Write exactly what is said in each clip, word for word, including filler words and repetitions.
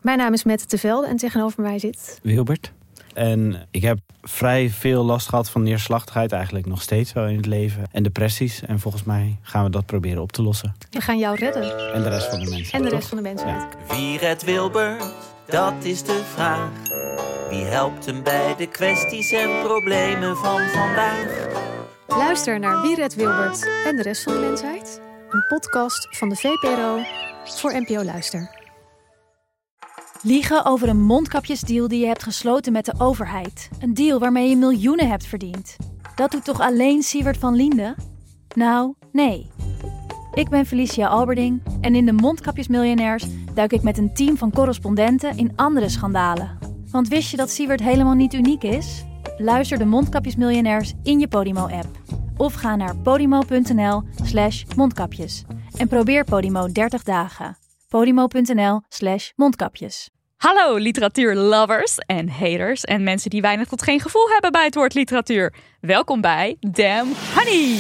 Mijn naam is Mette Tevelde en tegenover mij zit... Wilbert. En ik heb vrij veel last gehad van neerslachtigheid, eigenlijk nog steeds wel in het leven. En depressies. En volgens mij gaan we dat proberen op te lossen. We gaan jou redden. En de rest van de mensen. En de toch? rest van de mensen. Ja. Wie redt Wilbert? Dat is de vraag. Wie helpt hem bij de kwesties en problemen van vandaag? Luister naar Wie redt Wilbert en de rest van de mensheid. Een podcast van de V P R O voor N P O Luister. Liegen over een mondkapjesdeal die je hebt gesloten met de overheid. Een deal waarmee je miljoenen hebt verdiend. Dat doet toch alleen Siewert van Liende? Nou, nee. Ik ben Felicia Alberding en in de Mondkapjesmiljonairs duik ik met een team van correspondenten in andere schandalen. Want wist je dat Siewert helemaal niet uniek is? Luister de Mondkapjesmiljonairs in je Podimo-app. Of ga naar podimo.nl slash mondkapjes. En probeer Podimo dertig dagen. Podimo.nl slash mondkapjes. Hallo literatuurlovers en haters en mensen die weinig tot geen gevoel hebben bij het woord literatuur. Welkom bij Damn Honey!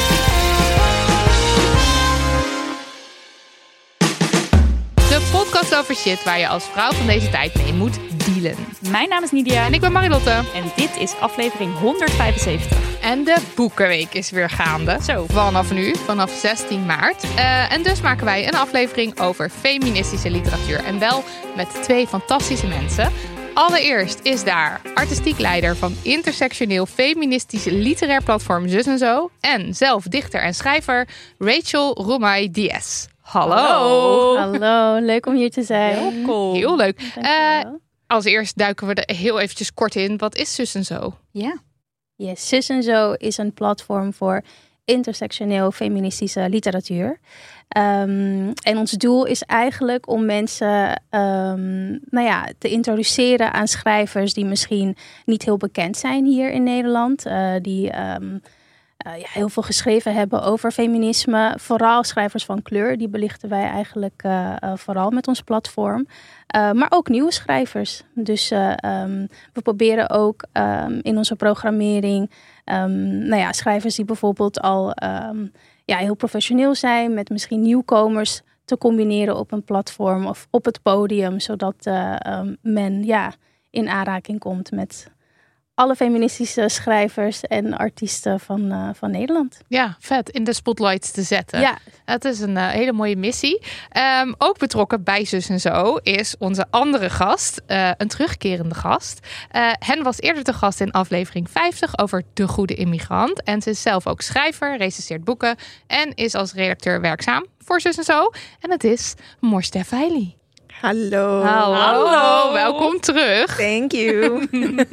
De podcast over shit waar je als vrouw van deze tijd mee moet dealen. Mijn naam is Nidia En ik ben Marilotte. en dit is aflevering honderdvijfenzeventig. En de Boekenweek is weer gaande. Zo. Vanaf nu, vanaf zestien maart. Uh, en dus maken wij een aflevering over feministische literatuur. En wel met twee fantastische mensen. Allereerst is daar artistiek leider van intersectioneel feministisch literair platform Zus en Zo. En zelf dichter en schrijver Rachel Romay Diaz. Hallo. Hallo, leuk om hier te zijn. Welkom. Heel leuk. Dankjewel. Uh, als eerst duiken we er heel eventjes kort in. Wat is Zus en Zo? Ja. Yes, Zus en Zo is een platform voor intersectioneel feministische literatuur. Um, en ons doel is eigenlijk om mensen um, nou ja, te introduceren aan schrijvers die misschien niet heel bekend zijn hier in Nederland. Uh, die um, uh, ja, heel veel geschreven hebben over feminisme. Vooral schrijvers van kleur, die belichten wij eigenlijk uh, uh, vooral met ons platform. Uh, maar ook nieuwe schrijvers. Dus uh, um, we proberen ook um, in onze programmering um, nou ja, schrijvers die bijvoorbeeld al um, ja, heel professioneel zijn met misschien nieuwkomers te combineren op een platform of op het podium, zodat uh, um, men ja, in aanraking komt met alle feministische schrijvers en artiesten van, uh, van Nederland. Ja, vet. In de spotlights te zetten. Ja. Het is een uh, hele mooie missie. Um, ook betrokken bij Zus en Zo is onze andere gast. Uh, een terugkerende gast. Uh, hen was eerder te gast in aflevering vijftig over De Goede Immigrant. En ze is zelf ook schrijver, recenseert boeken en is als redacteur werkzaam voor Zus en Zo. En het is Morstef Heili. Hallo. Hallo. Hallo. Welkom terug. Thank you.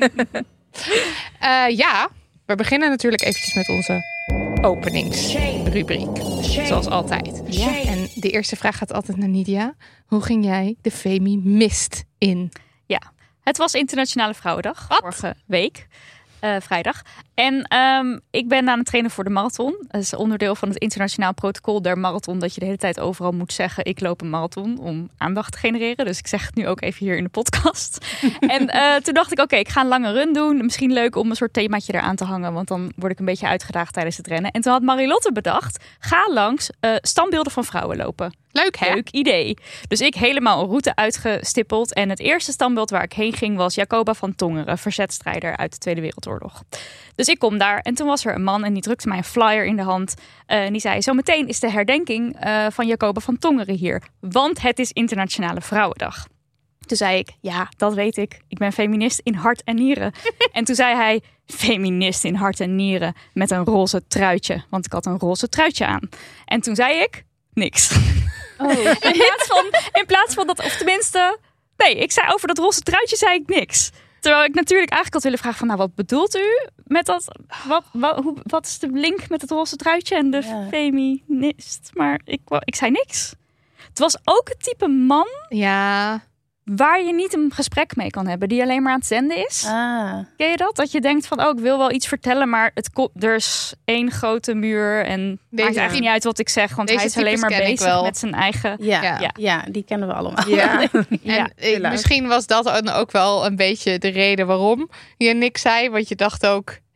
Uh, ja, we beginnen natuurlijk eventjes met onze openingsrubriek. Zoals altijd. Ja. En de eerste vraag gaat altijd naar Nidia. Hoe ging jij de Femi-mist in? Ja, het was Internationale Vrouwendag Wat? vorige week. Uh, vrijdag. En um, ik ben aan het trainen voor de marathon. Dat is onderdeel van het internationaal protocol der marathon. Dat je de hele tijd overal moet zeggen, ik loop een marathon om aandacht te genereren. Dus ik zeg het nu ook even hier in de podcast. en uh, toen dacht ik, oké, okay, ik ga een lange run doen. Misschien leuk om een soort themaatje eraan te hangen. Want dan word ik een beetje uitgedaagd tijdens het rennen. En toen had Marilotte bedacht, ga langs uh, standbeelden van vrouwen lopen. Leuk, hè? Leuk idee. Dus ik helemaal een route uitgestippeld. En het eerste standbeeld waar ik heen ging was Jacoba van Tongeren, verzetstrijder uit de Tweede Wereldoorlog. Dus ik kom daar en toen was er een man en die drukte mij een flyer in de hand. Uh, en die zei, zometeen is de herdenking uh, van Jacoba van Tongeren hier. Want het is Internationale Vrouwendag. Toen zei ik, ja, dat weet ik. Ik ben feminist in hart en nieren. En toen zei hij, feminist in hart en nieren met een roze truitje. Want ik had een roze truitje aan. En toen zei ik, niks. Oh. in, plaats van, in plaats van dat, of tenminste, nee, ik zei over dat roze truitje zei ik niks. Terwijl ik natuurlijk eigenlijk had willen vragen van, nou, wat bedoelt u met dat? Wat, wat, hoe, wat is de link met het roze truitje en de ja. feminist? Maar ik, ik zei niks. Het was ook het type man Ja. waar je niet een gesprek mee kan hebben, die alleen maar aan het zenden is. Ah. Ken je dat? Dat je denkt van, oh, ik wil wel iets vertellen, maar het ko- er is één grote muur en het maakt eigenlijk niet uit wat ik zeg, want Deze hij is alleen maar bezig met zijn eigen... Ja, Ja. ja. ja, die kennen we allemaal. Ja. En ik, misschien was dat dan ook wel een beetje de reden waarom je niks zei. Want je dacht ook,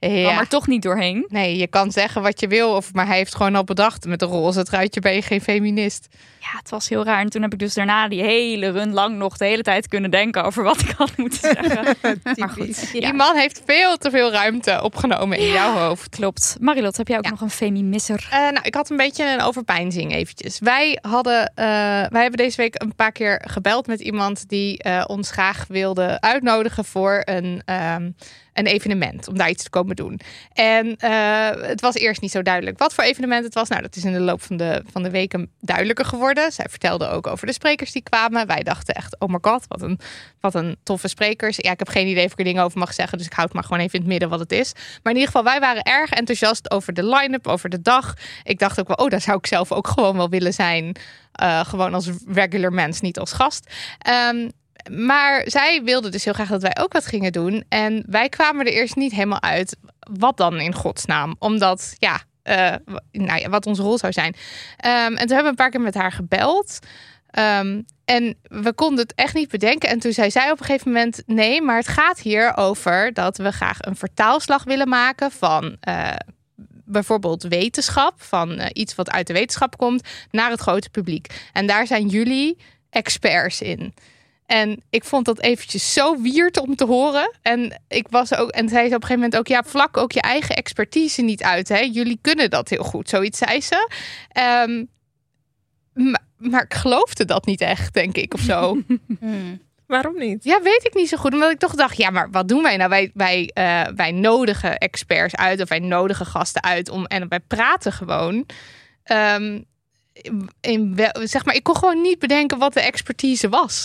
Ja. kwam er toch niet doorheen. Nee, je kan zeggen wat je wil, of, maar hij heeft gewoon al bedacht, met een roze truitje ben je geen feminist. Ja, het was heel raar. En toen heb ik dus daarna die hele run lang nog de hele tijd kunnen denken over wat ik had moeten zeggen. Maar goed, ja. Die man heeft veel te veel ruimte opgenomen in jouw hoofd. Klopt. Marilot, heb jij ook Ja. nog een femimisser? Uh, nou, ik had een beetje een overpeinzing eventjes. Wij hadden, uh, wij hebben deze week een paar keer gebeld met iemand die uh, ons graag wilde uitnodigen voor een, um, een evenement. Om daar iets te komen doen. En uh, het was eerst niet zo duidelijk wat voor evenement het was. Nou, dat is in de loop van de, van de weken duidelijker geworden. Zij vertelde ook over de sprekers die kwamen. Wij dachten echt, oh my god, wat een, wat een toffe sprekers. Ja, ik heb geen idee of ik er dingen over mag zeggen. Dus ik houd maar gewoon even in het midden wat het is. Maar in ieder geval, wij waren erg enthousiast over de line-up, over de dag. Ik dacht ook wel, oh, daar zou ik zelf ook gewoon wel willen zijn. Uh, gewoon als regular mens, niet als gast. Um, Maar zij wilde dus heel graag dat wij ook wat gingen doen. En wij kwamen er eerst niet helemaal uit. Wat dan in godsnaam? Omdat, ja, uh, nou ja, wat onze rol zou zijn. Um, en toen hebben we een paar keer met haar gebeld. Um, en we konden het echt niet bedenken. En toen zei zij op een gegeven moment, nee, maar het gaat hier over dat we graag een vertaalslag willen maken van Uh, bijvoorbeeld wetenschap, van uh, iets wat uit de wetenschap komt, naar het grote publiek. En daar zijn jullie experts in. En ik vond dat eventjes zo weird om te horen. En ik was ook, en zei ze op een gegeven moment ook, ja, vlak ook je eigen expertise niet uit. Hè? Jullie kunnen dat heel goed. Zoiets zei ze. Um, maar, maar ik geloofde dat niet echt, denk ik, of zo. hmm. Waarom niet? Ja, weet ik niet zo goed. Omdat ik toch dacht, ja, maar wat doen wij nou? Wij, wij, uh, wij nodigen experts uit of wij nodigen gasten uit om en wij praten gewoon. Um, in wel, zeg maar, ik kon gewoon niet bedenken wat de expertise was.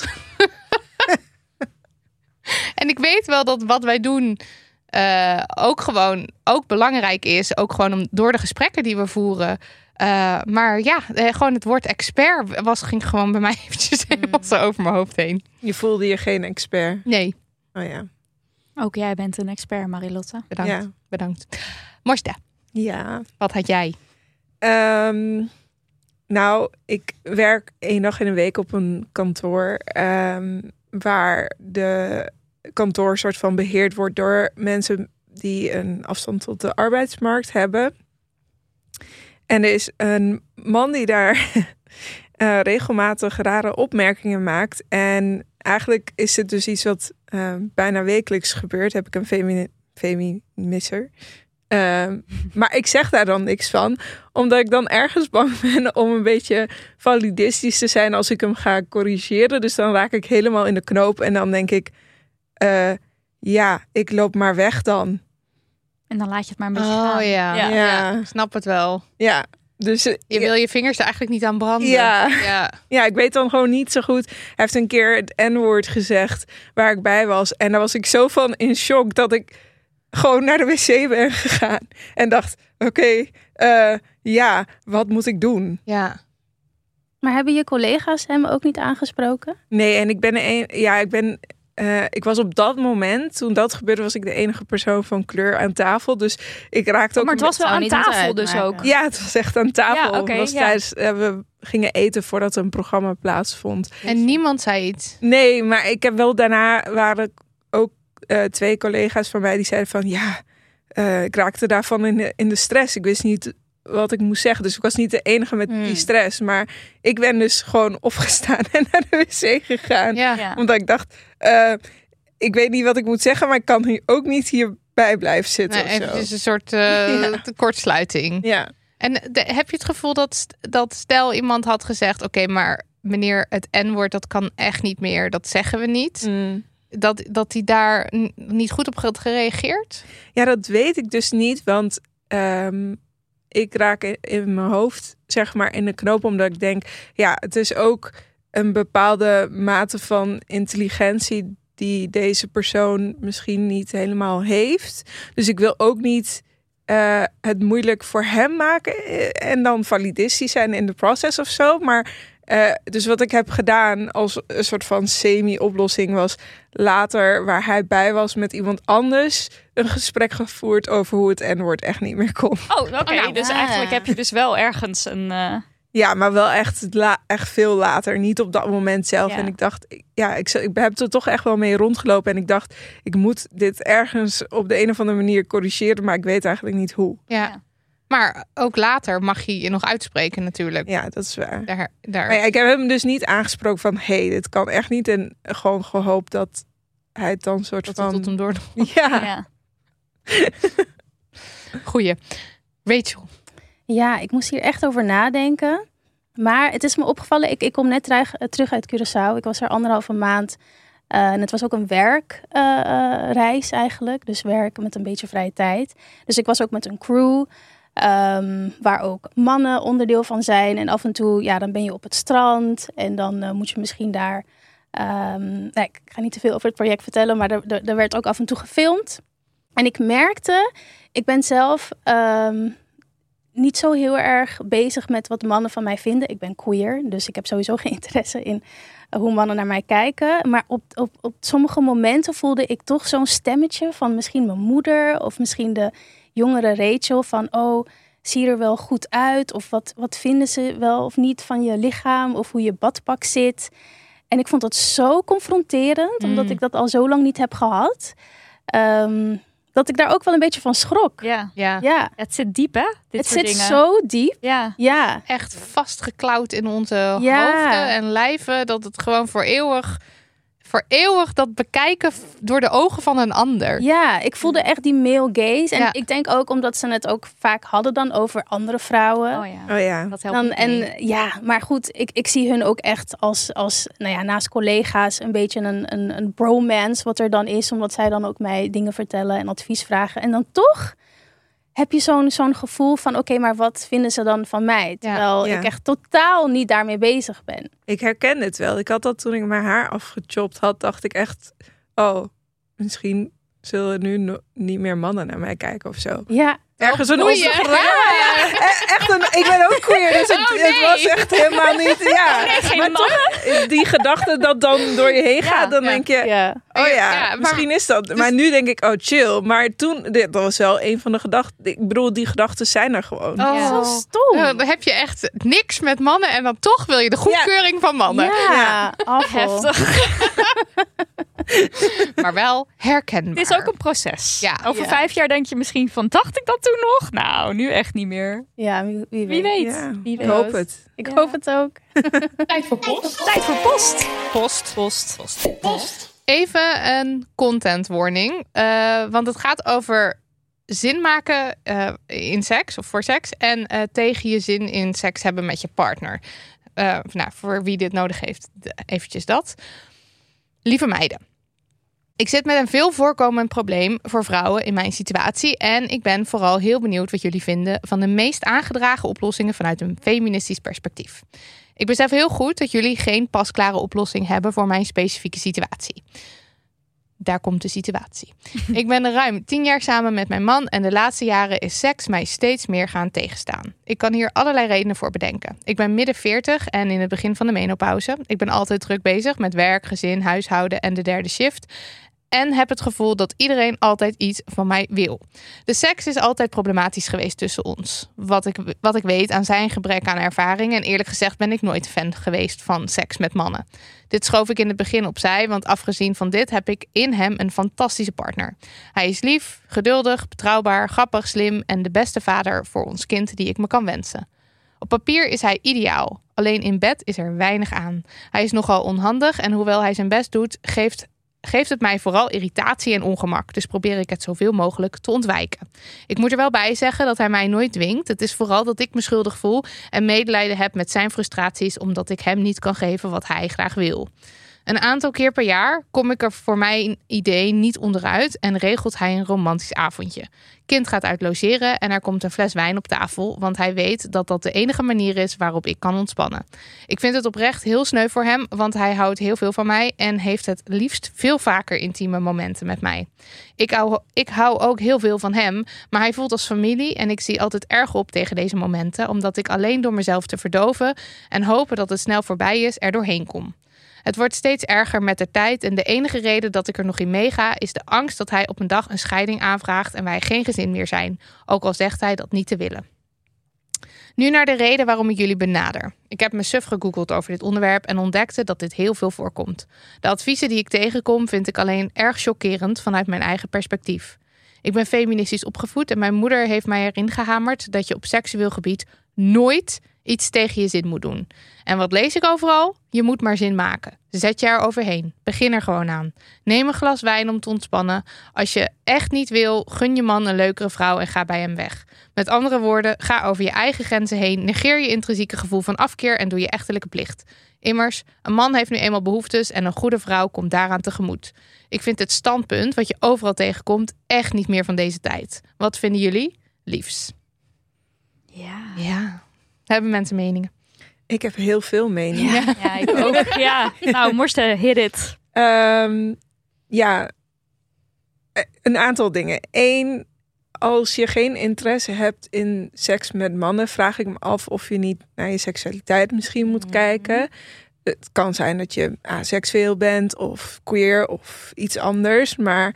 En ik weet wel dat wat wij doen uh, ook gewoon ook belangrijk is. Ook gewoon om, door de gesprekken die we voeren. Uh, maar ja, gewoon het woord expert was, ging gewoon bij mij eventjes helemaal zo over mijn hoofd heen. Je voelde je geen expert? Nee. Oh ja. Ook jij bent een expert, Marilotte. Bedankt. Ja. Bedankt. Morsta, Ja. wat had jij? Um, nou, ik werk één dag in de week op een kantoor um, waar de kantoor soort van beheerd wordt door mensen die een afstand tot de arbeidsmarkt hebben. En er is een man die daar uh, regelmatig rare opmerkingen maakt. En eigenlijk is het dus iets wat uh, bijna wekelijks gebeurt. Heb ik een femi- feminisser. Uh, maar ik zeg daar dan niks van. Omdat ik dan ergens bang ben om een beetje validistisch te zijn als ik hem ga corrigeren. Dus dan raak ik helemaal in de knoop. En dan denk ik, uh, ja, ik loop maar weg dan. En dan laat je het maar een beetje Oh gaan. ja. Ja. Ja, ik snap het wel. Ja, dus uh, Je wil je vingers er eigenlijk niet aan branden. Ja. Ja. Ja, ik weet dan gewoon niet zo goed. Hij heeft een keer het N-woord gezegd waar ik bij was. En daar was ik zo van in shock dat ik gewoon naar de wc ben gegaan. En dacht, oké, okay, uh, ja, wat moet ik doen? Ja. Maar hebben je collega's hem ook niet aangesproken? Nee, en ik ben een, ja, ik ben, uh, ik was op dat moment, toen dat gebeurde, was ik de enige persoon van kleur aan tafel. Dus ik raakte ook. Oh, maar het was wel zou aan niet moeten tafel dus uitmaken. ook. Ja, het was echt aan tafel. Ja, oké, het was ja. tijdens, uh, we gingen eten voordat een programma plaatsvond. En niemand zei iets. Nee, maar ik heb wel daarna waren ook uh, twee collega's van mij die zeiden van ja, uh, ik raakte daarvan in de, in de stress. Ik wist niet wat ik moest zeggen. Dus ik was niet de enige met Hmm. die stress. Maar ik ben dus gewoon opgestaan en naar de wc gegaan. Ja. Ja. Omdat ik dacht, uh, ik weet niet wat ik moet zeggen, maar ik kan hier ook niet hierbij blijven zitten. Nee, of zo. eventjes een soort uh, Ja. kortsluiting. Ja. En de, heb je het gevoel dat, dat stel iemand had gezegd, oké, okay, maar meneer, het N-woord, dat kan echt niet meer. Dat zeggen we niet. Mm. Dat, dat hij daar n- niet goed op had gereageerd? Ja, dat weet ik dus niet, want um, ik raak in, in mijn hoofd, zeg maar, in de knoop, omdat ik denk, ja, het is ook een bepaalde mate van intelligentie die deze persoon misschien niet helemaal heeft. Dus ik wil ook niet uh, het moeilijk voor hem maken en dan validistisch zijn in de proces of zo, maar Uh, dus wat ik heb gedaan als een soort van semi-oplossing was later, waar hij bij was met iemand anders, een gesprek gevoerd over hoe het N-woord echt niet meer kon. Oh, oké. Okay. Oh, nou, dus ah. eigenlijk heb je dus wel ergens een, uh, Ja, Ja, maar wel echt, la- echt veel later. Niet op dat moment zelf. Ja. En ik dacht, ik- ja, ik, ik heb er toch echt wel mee rondgelopen. En ik dacht, ik moet dit ergens op de een of andere manier corrigeren. Maar ik weet eigenlijk niet hoe. Ja. Ja. Maar ook later mag je je nog uitspreken natuurlijk. Ja, dat is waar. Daar, daar... Maar ja, ik heb hem dus niet aangesproken van... hé, hey, dit kan echt niet. En gewoon gehoopt dat hij het dan soort dat van... het tot hem door. Ja. Ja. Goeie. Rachel. Ja, ik moest hier echt over nadenken. Maar het is me opgevallen, ik, ik kom net terug, terug uit Curaçao. Ik was er anderhalve maand. Uh, en het was ook een werkreis uh, eigenlijk. Dus werken met een beetje vrije tijd. Dus ik was ook met een crew. Um, waar ook mannen onderdeel van zijn. En af en toe, ja, dan ben je op het strand. En dan uh, moet je misschien daar... Um, nee, ik ga niet te veel over het project vertellen. Maar er, er, er werd ook af en toe gefilmd. En ik merkte, ik ben zelf... Um, niet zo heel erg bezig met wat mannen van mij vinden. Ik ben queer, dus ik heb sowieso geen interesse in uh, hoe mannen naar mij kijken. Maar op, op, op sommige momenten voelde ik toch zo'n stemmetje van misschien mijn moeder of misschien de jongere Rachel van oh, zie je er wel goed uit? Of wat, wat vinden ze wel of niet van je lichaam of hoe je badpak zit? En ik vond dat zo confronterend, mm. omdat ik dat al zo lang niet heb gehad. Um, Dat ik daar ook wel een beetje van schrok. Ja, ja. ja. Het zit diep, hè? Dit het soort zit dingen. zo diep. Ja. ja. Echt vastgeklauwd in onze ja. hoofden en lijven. Dat het gewoon voor eeuwig, voor eeuwig dat bekijken door de ogen van een ander. Ja, ik voelde echt die male gaze. En ja. ik denk ook omdat ze het ook vaak hadden dan over andere vrouwen. Oh ja, oh ja. dat helpt dan, niet en mee. ja, maar goed, ik, ik zie hun ook echt als, als nou ja, naast collega's een beetje een, een, een bromance wat er dan is. Omdat zij dan ook mij dingen vertellen en advies vragen. En dan toch heb je zo'n, zo'n gevoel van oké, okay, maar wat vinden ze dan van mij? Terwijl ja. ik echt totaal niet daarmee bezig ben. Ik herken het wel. Ik had dat toen ik mijn haar afgechopt had, dacht ik echt, oh, misschien zullen nu no- niet meer mannen naar mij kijken of zo. Ja. Ergens een oh, onze ja, echt een, ik ben ook queer, dus het, oh, nee. het was echt helemaal niet. Ja, nee, geen maar toch, die gedachte dat dan door je heen gaat, ja, dan ja. denk je, ja. oh ja, ja maar, misschien is dat. Dus, maar nu denk ik, oh chill. Maar toen, dit was wel een van de gedachten. Ik bedoel, die gedachten zijn er gewoon. Oh, ja. Zo stom. Dan heb je echt niks met mannen en dan toch wil je de goedkeuring ja. van mannen. Ja, ja. Heftig. Maar wel herkenbaar. Het is ook een proces. Ja. Over ja. vijf jaar denk je misschien van, dacht ik dat toen nog? Nou, nu echt niet meer. Ja, wie, wie weet. Wie weet. Ja, wie ik hoop het. Ik ja. hoop het ook. Tijd voor post. Tijd voor post. Post. Post. Post. Post. Even een content warning. Uh, want het gaat over zin maken uh, in seks of voor seks. En uh, tegen je zin in seks hebben met je partner. Uh, nou, voor wie dit nodig heeft, eventjes dat. Lieve meiden. Ik zit met een veel voorkomend probleem voor vrouwen in mijn situatie. En ik ben vooral heel benieuwd wat jullie vinden van de meest aangedragen oplossingen vanuit een feministisch perspectief. Ik besef heel goed dat jullie geen pasklare oplossing hebben voor mijn specifieke situatie. Daar komt de situatie. Ik ben ruim tien jaar samen met mijn man en de laatste jaren is seks mij steeds meer gaan tegenstaan. Ik kan hier allerlei redenen voor bedenken. Ik ben midden veertig en in het begin van de menopauze. Ik ben altijd druk bezig met werk, gezin, huishouden en de derde shift. En heb het gevoel dat iedereen altijd iets van mij wil. De seks is altijd problematisch geweest tussen ons. Wat ik, wat ik weet aan zijn gebrek aan ervaring. En eerlijk gezegd ben ik nooit fan geweest van seks met mannen. Dit schoof ik in het begin opzij. Want afgezien van dit heb ik in hem een fantastische partner. Hij is lief, geduldig, betrouwbaar, grappig, slim. En de beste vader voor ons kind die ik me kan wensen. Op papier is hij ideaal. Alleen in bed is er weinig aan. Hij is nogal onhandig. En hoewel hij zijn best doet, geeft... geeft het mij vooral irritatie en ongemak. Dus probeer ik het zoveel mogelijk te ontwijken. Ik moet er wel bij zeggen dat hij mij nooit dwingt. Het is vooral dat ik me schuldig voel en medelijden heb met zijn frustraties omdat ik hem niet kan geven wat hij graag wil. Een aantal keer per jaar kom ik er voor mijn idee niet onderuit en regelt hij een romantisch avondje. Kind gaat uit logeren en er komt een fles wijn op tafel, want hij weet dat dat de enige manier is waarop ik kan ontspannen. Ik vind het oprecht heel sneu voor hem, want hij houdt heel veel van mij en heeft het liefst veel vaker intieme momenten met mij. Ik hou, ik hou ook heel veel van hem, maar hij voelt als familie en ik zie altijd erg op tegen deze momenten, omdat ik alleen door mezelf te verdoven en hopen dat het snel voorbij is er doorheen kom. Het wordt steeds erger met de tijd en de enige reden dat ik er nog in meega is de angst dat hij op een dag een scheiding aanvraagt en wij geen gezin meer zijn, ook al zegt hij dat niet te willen. Nu naar de reden waarom ik jullie benader. Ik heb me suf gegoogeld over dit onderwerp en ontdekte dat dit heel veel voorkomt. De adviezen die ik tegenkom vind ik alleen erg chockerend vanuit mijn eigen perspectief. Ik ben feministisch opgevoed en mijn moeder heeft mij erin gehamerd dat je op seksueel gebied nooit iets tegen je zin moet doen. En wat lees ik overal? Je moet maar zin maken. Zet je er overheen. Begin er gewoon aan. Neem een glas wijn om te ontspannen. Als je echt niet wil, gun je man een leukere vrouw en ga bij hem weg. Met andere woorden, ga over je eigen grenzen heen. Negeer je intrinsieke gevoel van afkeer en doe je echtelijke plicht. Immers, een man heeft nu eenmaal behoeftes en een goede vrouw komt daaraan tegemoet. Ik vind het standpunt, wat je overal tegenkomt, echt niet meer van deze tijd. Wat vinden jullie? Liefs. Ja. Ja. Hebben mensen meningen? Ik heb heel veel meningen. Ja, ja ik ook. Ja. Nou, Morsten, hit it. Um, ja, een aantal dingen. Eén, als je geen interesse hebt in seks met mannen, vraag ik me af of je niet naar je seksualiteit misschien moet Mm-hmm. kijken. Het kan zijn dat je aseksueel bent of queer of iets anders, maar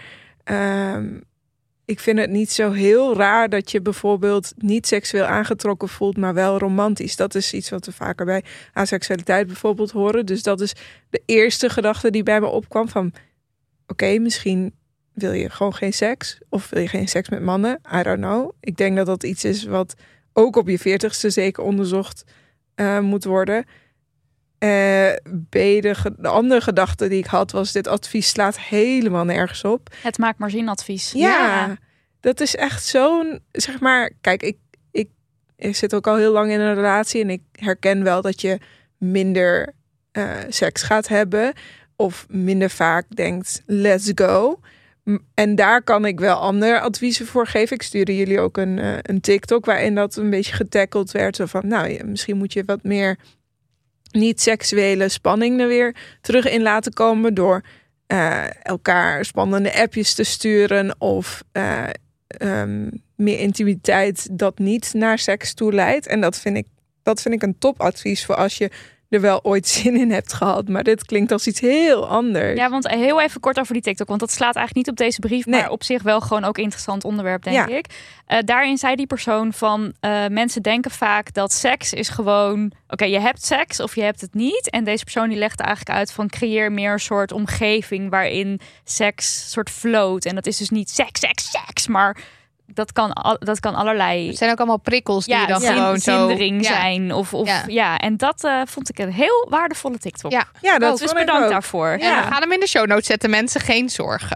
um, ik vind het niet zo heel raar dat je bijvoorbeeld niet seksueel aangetrokken voelt, maar wel romantisch. Dat is iets wat we vaker bij aseksualiteit bijvoorbeeld horen. Dus dat is de eerste gedachte die bij me opkwam van, oké, okay, misschien wil je gewoon geen seks of wil je geen seks met mannen? I don't know. Ik denk dat dat iets is wat ook op je veertigste zeker onderzocht uh, moet worden. Uh, B, de, de andere gedachte die ik had was, dit advies slaat helemaal nergens op. Het maakt maar zin advies. Ja, ja, dat is echt zo'n, zeg maar, kijk, ik, ik, ik zit ook al heel lang in een relatie en ik herken wel dat je minder uh, seks gaat hebben of minder vaak denkt, let's go. En daar kan ik wel andere adviezen voor geven. Ik stuurde jullie ook een, uh, een TikTok waarin dat een beetje getackeld werd. Zo van, nou, misschien moet je wat meer niet-seksuele spanning er weer terug in laten komen door uh, elkaar spannende appjes te sturen of uh, um, meer intimiteit dat niet naar seks toe leidt. En dat vind ik, dat vind ik een topadvies voor als je er wel ooit zin in hebt gehad. Maar dit klinkt als iets heel anders. Ja, want heel even kort over die TikTok. Want dat slaat eigenlijk niet op deze brief. Nee. Maar op zich wel gewoon ook interessant onderwerp, denk ja. ik. Uh, daarin zei die persoon van, uh, mensen denken vaak dat seks is gewoon, oké, okay, je hebt seks of je hebt het niet. En deze persoon die legde eigenlijk uit van, creëer meer een soort omgeving waarin seks soort float. En dat is dus niet seks, seks, seks, maar dat kan, al, dat kan allerlei. Er zijn ook allemaal prikkels die ja, je dan zin, gewoon zo zindering ja. zijn. Of, of, ja. Ja. ja, en dat uh, vond ik een heel waardevolle TikTok. Ja, ja dat dus vond ik bedankt ook. daarvoor. En Ja. we gaan hem in de show notes zetten, mensen. Geen zorgen.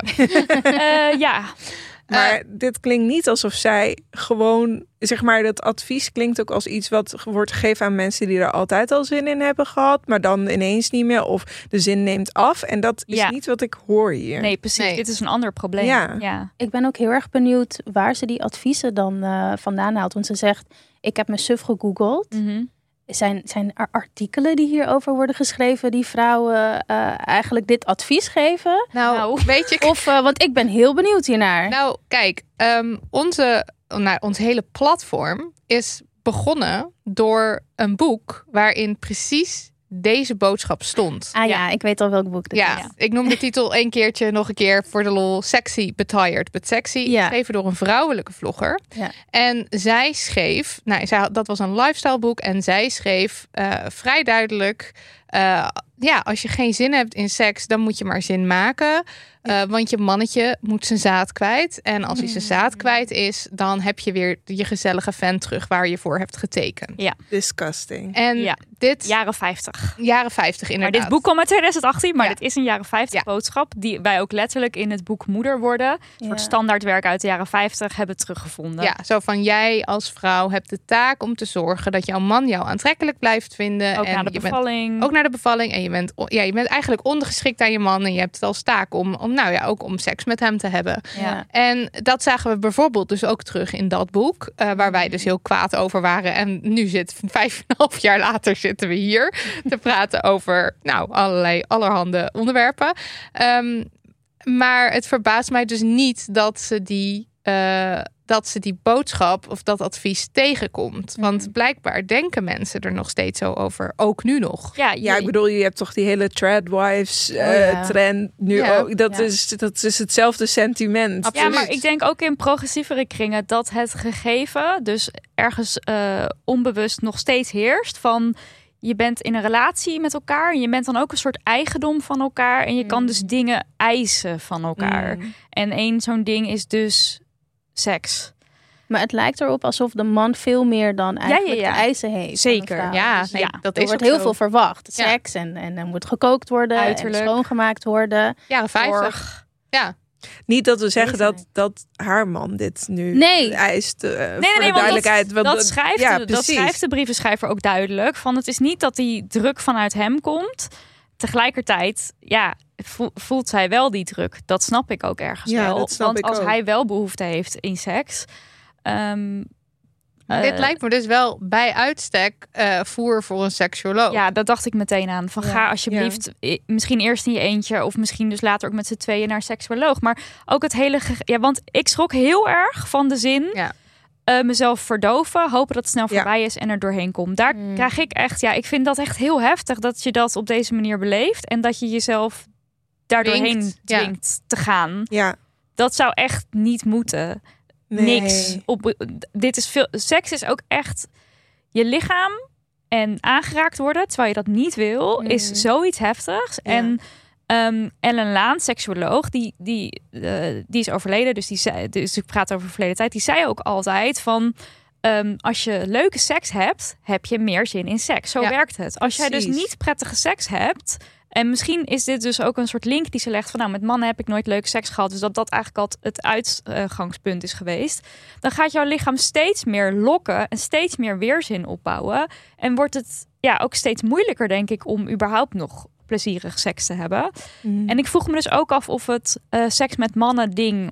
uh, ja. Maar Uh, dit klinkt niet alsof zij gewoon, zeg maar, dat advies klinkt ook als iets wat wordt gegeven aan mensen die er altijd al zin in hebben gehad, maar dan ineens niet meer of de zin neemt af. En dat is Ja. niet wat ik hoor hier. Nee, precies. Nee. Dit is een ander probleem. Ja. ja. Ik ben ook heel erg benieuwd waar ze die adviezen dan uh, vandaan haalt. Want ze zegt, ik heb me suf gegoogeld. Mm-hmm. Zijn, zijn er artikelen die hierover worden geschreven die vrouwen uh, eigenlijk dit advies geven? nou, Nou. weet je... Of, uh, want ik ben heel benieuwd hiernaar. Nou, kijk, um, onze, nou, ons hele platform is begonnen door een boek waarin precies deze boodschap stond. Ah ja, ik weet al welk boek dit Ja, is. ik noem de titel een keertje nog een keer voor de lol. Sexy but tired but sexy. Ja. Geschreven door een vrouwelijke vlogger. Ja. En zij schreef, nou, zij, dat was een lifestyle boek. En zij schreef uh, vrij duidelijk, uh, ja, als je geen zin hebt in seks, dan moet je maar zin maken. Uh, want je mannetje moet zijn zaad kwijt. En als hij zijn zaad kwijt is, dan heb je weer je gezellige vent terug waar je voor hebt getekend. Ja. Disgusting. En Ja. dit, Jaren vijftig. jaren vijftig Maar inderdaad. dit boek kwam uit twintig achttien, maar Ja. dit is een jaren vijftig Ja. boodschap die wij ook letterlijk in het boek Moeder worden, een Ja. soort standaardwerk uit de jaren vijftig, hebben teruggevonden. Ja, zo van jij als vrouw hebt de taak om te zorgen dat jouw man jou aantrekkelijk blijft vinden. Ook en na de je bent bevalling. ook naar de bevalling. En je bent, ja, je bent eigenlijk ondergeschikt aan je man. En je hebt het als taak om, om, nou ja, ook om seks met hem te hebben. Ja. En dat zagen we bijvoorbeeld dus ook terug in dat boek. Uh, waar wij dus heel kwaad over waren. En nu zit vijf en een half jaar later zitten we hier te praten over nou, allerlei allerhande onderwerpen. Um, maar het verbaast mij dus niet dat ze die uh, dat ze die boodschap of dat advies tegenkomt. Want mm. blijkbaar denken mensen er nog steeds zo over. Ook nu nog. Ja, ja ik bedoel, je hebt toch die hele tradwives uh, oh, ja. trend nu ja. ook. Dat, ja. is, dat is hetzelfde sentiment. Absoluut. Ja, maar ik denk ook in progressievere kringen dat het gegeven dus ergens uh, onbewust nog steeds heerst van je bent in een relatie met elkaar en je bent dan ook een soort eigendom van elkaar en je mm. kan dus dingen eisen van elkaar. Mm. En één zo'n ding is dus seks. Maar het lijkt erop alsof de man veel meer dan eigenlijk ja, ja, ja. de eisen heeft. Zeker. Ja, dus nee, ja, dat er is wordt heel zo. veel verwacht. Seks ja. en, en er moet gekookt worden Uiterlijk. en schoongemaakt worden. Ja, vijftig. Ja. Niet dat we zeggen dat, dat haar man dit nu nee. eist. Uh, nee, voor nee, nee, de duidelijkheid. Dat, want dat, schrijft, ja, dat schrijft de brievenschrijver ook duidelijk. Van het is niet dat die druk vanuit hem komt. Tegelijkertijd, ja, voelt zij wel die druk. Dat snap ik ook ergens ja, wel. Dat snap Want ik als ook. hij wel behoefte heeft in seks. Um, uh, Dit lijkt me dus wel bij uitstek uh, voer voor een seksuoloog. Ja, dat dacht ik meteen aan. Van ja, ga alsjeblieft ja. misschien eerst in je eentje of misschien dus later ook met z'n tweeën naar een seksuoloog. Maar ook het hele... Ge- ja, want ik schrok heel erg van de zin... Ja. Uh, mezelf verdoven, hopen dat het snel voorbij ja. is en er doorheen komt. Daar mm. krijg ik echt... Ja, ik vind dat echt heel heftig dat je dat op deze manier beleeft en dat je jezelf daar doorheen dwingt ja. te gaan. Ja. Dat zou echt niet moeten. Nee. Niks. Op, dit is veel. Seks is ook echt je lichaam en aangeraakt worden terwijl je dat niet wil, mm. is zoiets heftigs. Ja. En um, Ellen Laan, seksuoloog, die, die, uh, die is overleden, dus die zei, dus ik praat over verleden tijd. Die zei ook altijd van um, als je leuke seks hebt, heb je meer zin in seks. Zo ja, werkt het. Als precies. jij dus niet prettige seks hebt. En misschien is dit dus ook een soort link die ze legt van nou, met mannen heb ik nooit leuke seks gehad. Dus dat dat eigenlijk al het uitgangspunt is geweest. Dan gaat jouw lichaam steeds meer lokken en steeds meer weerzin opbouwen. En wordt het ja ook steeds moeilijker, denk ik, om überhaupt nog plezierig seks te hebben. Mm. En ik vroeg me dus ook af of het uh, seks met mannen ding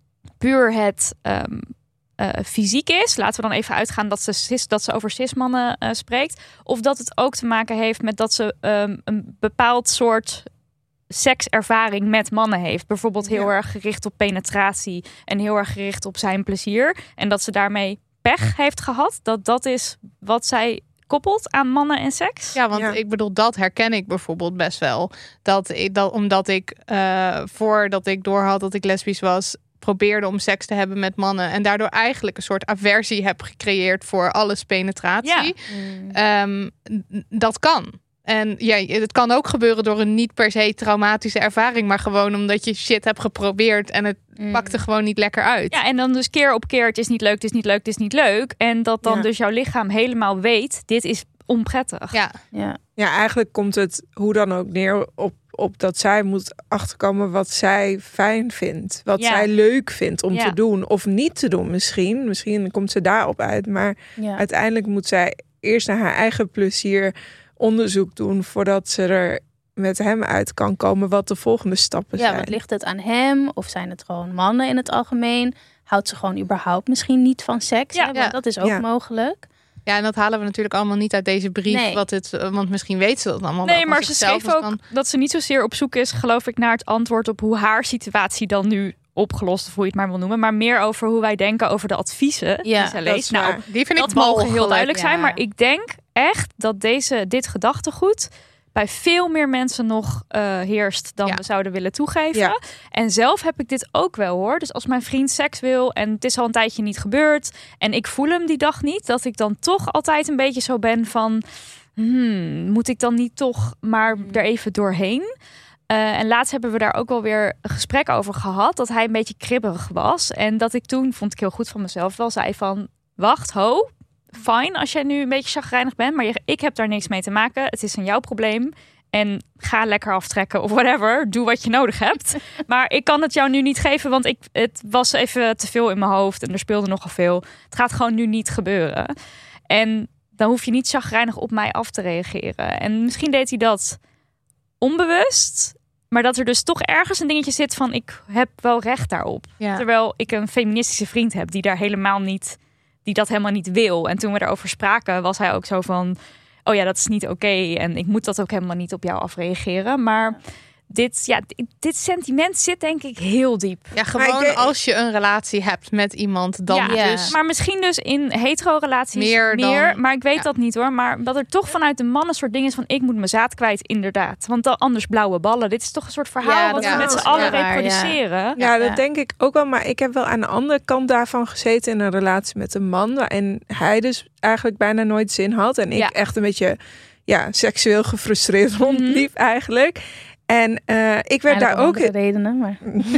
puur het um, uh, fysiek is. Laten we dan even uitgaan dat ze, cis, dat ze over cismannen uh, spreekt. Of dat het ook te maken heeft met dat ze um, een bepaald soort sekservaring met mannen heeft. Bijvoorbeeld heel ja. erg gericht op penetratie en heel erg gericht op zijn plezier. En dat ze daarmee pech heeft gehad. Dat dat is wat zij koppelt aan mannen en seks. Ja, want ja. ik bedoel, dat herken ik bijvoorbeeld best wel. Dat ik, dat, omdat ik, uh, voordat ik doorhad dat ik lesbisch was, probeerde om seks te hebben met mannen. En daardoor eigenlijk een soort aversie heb gecreëerd voor alles penetratie. Ja. Mm. Um, dat kan. En ja, het kan ook gebeuren door een niet per se traumatische ervaring, maar gewoon omdat je shit hebt geprobeerd en het mm. pakte gewoon niet lekker uit. Ja, en dan dus keer op keer, het is niet leuk, het is niet leuk, het is niet leuk. En dat dan ja. dus jouw lichaam helemaal weet, dit is onprettig. Ja, ja. ja eigenlijk komt het hoe dan ook neer op, op dat zij moet achterkomen wat zij fijn vindt. Wat ja. zij leuk vindt om ja. te doen of niet te doen misschien. Misschien komt ze daarop uit, maar ja. uiteindelijk moet zij eerst naar haar eigen plezier onderzoek doen voordat ze er met hem uit kan komen wat de volgende stappen ja, zijn. Want ligt het aan hem of zijn het gewoon mannen in het algemeen? Houdt ze gewoon überhaupt misschien niet van seks? Ja, ja. Dat is ook ja. mogelijk. Ja, en dat halen we natuurlijk allemaal niet uit deze brief. Nee. Wat het, want misschien weet ze dat allemaal. Nee, maar ze schreef ook dan dat ze niet zozeer op zoek is, geloof ik, naar het antwoord op hoe haar situatie dan nu opgelost, of hoe je het maar wil noemen, maar meer over hoe wij denken over de adviezen ja, die zij leest. Nou, die vind dat ik mogen heel duidelijk ja. zijn, maar ik denk echt dat deze, dit gedachtegoed bij veel meer mensen nog uh, heerst dan ja. we zouden willen toegeven. Ja. En zelf heb ik dit ook wel hoor. Dus als mijn vriend seks wil en het is al een tijdje niet gebeurd en ik voel hem die dag niet, dat ik dan toch altijd een beetje zo ben van hmm, moet ik dan niet toch maar hmm. er even doorheen? Uh, en laatst hebben we daar ook wel weer een gesprek over gehad, dat hij een beetje kribberig was. En dat ik toen, vond ik heel goed van mezelf, wel zei van, wacht, ho, fijn als jij nu een beetje chagrijnig bent, maar je, ik heb daar niks mee te maken. Het is een jouw probleem. En ga lekker aftrekken of whatever. Doe wat je nodig hebt. Maar ik kan het jou nu niet geven, want ik, het was even te veel in mijn hoofd en er speelde nogal veel. Het gaat gewoon nu niet gebeuren. En dan hoef je niet chagrijnig op mij af te reageren. En misschien deed hij dat onbewust, maar dat er dus toch ergens een dingetje zit van ik heb wel recht daarop. Ja. Terwijl ik een feministische vriend heb die daar helemaal niet, die dat helemaal niet wil. En toen we erover spraken, was hij ook zo van, oh ja, dat is niet oké. Okay, en ik moet dat ook helemaal niet op jou afreageren. Maar dit, ja, dit, dit sentiment zit denk ik heel diep. Ja, gewoon denk... als je een relatie hebt met iemand, dan ja, dus... Maar misschien dus in hetero-relaties meer, meer dan... maar ik weet ja. dat niet hoor. Maar dat er toch vanuit de man een soort ding is van ik moet mijn zaad kwijt, inderdaad. Want dan anders blauwe ballen. Dit is toch een soort verhaal Ja, wat dat we is met z'n wel allen waar, reproduceren. Ja, Ja, dat ja. denk ik ook wel. Maar ik heb wel aan de andere kant daarvan gezeten in een relatie met een man. En hij dus eigenlijk bijna nooit zin had. En ik Ja. echt een beetje ja, seksueel gefrustreerd rondliep eigenlijk. En uh, ik werd daar ook... redenen, maar...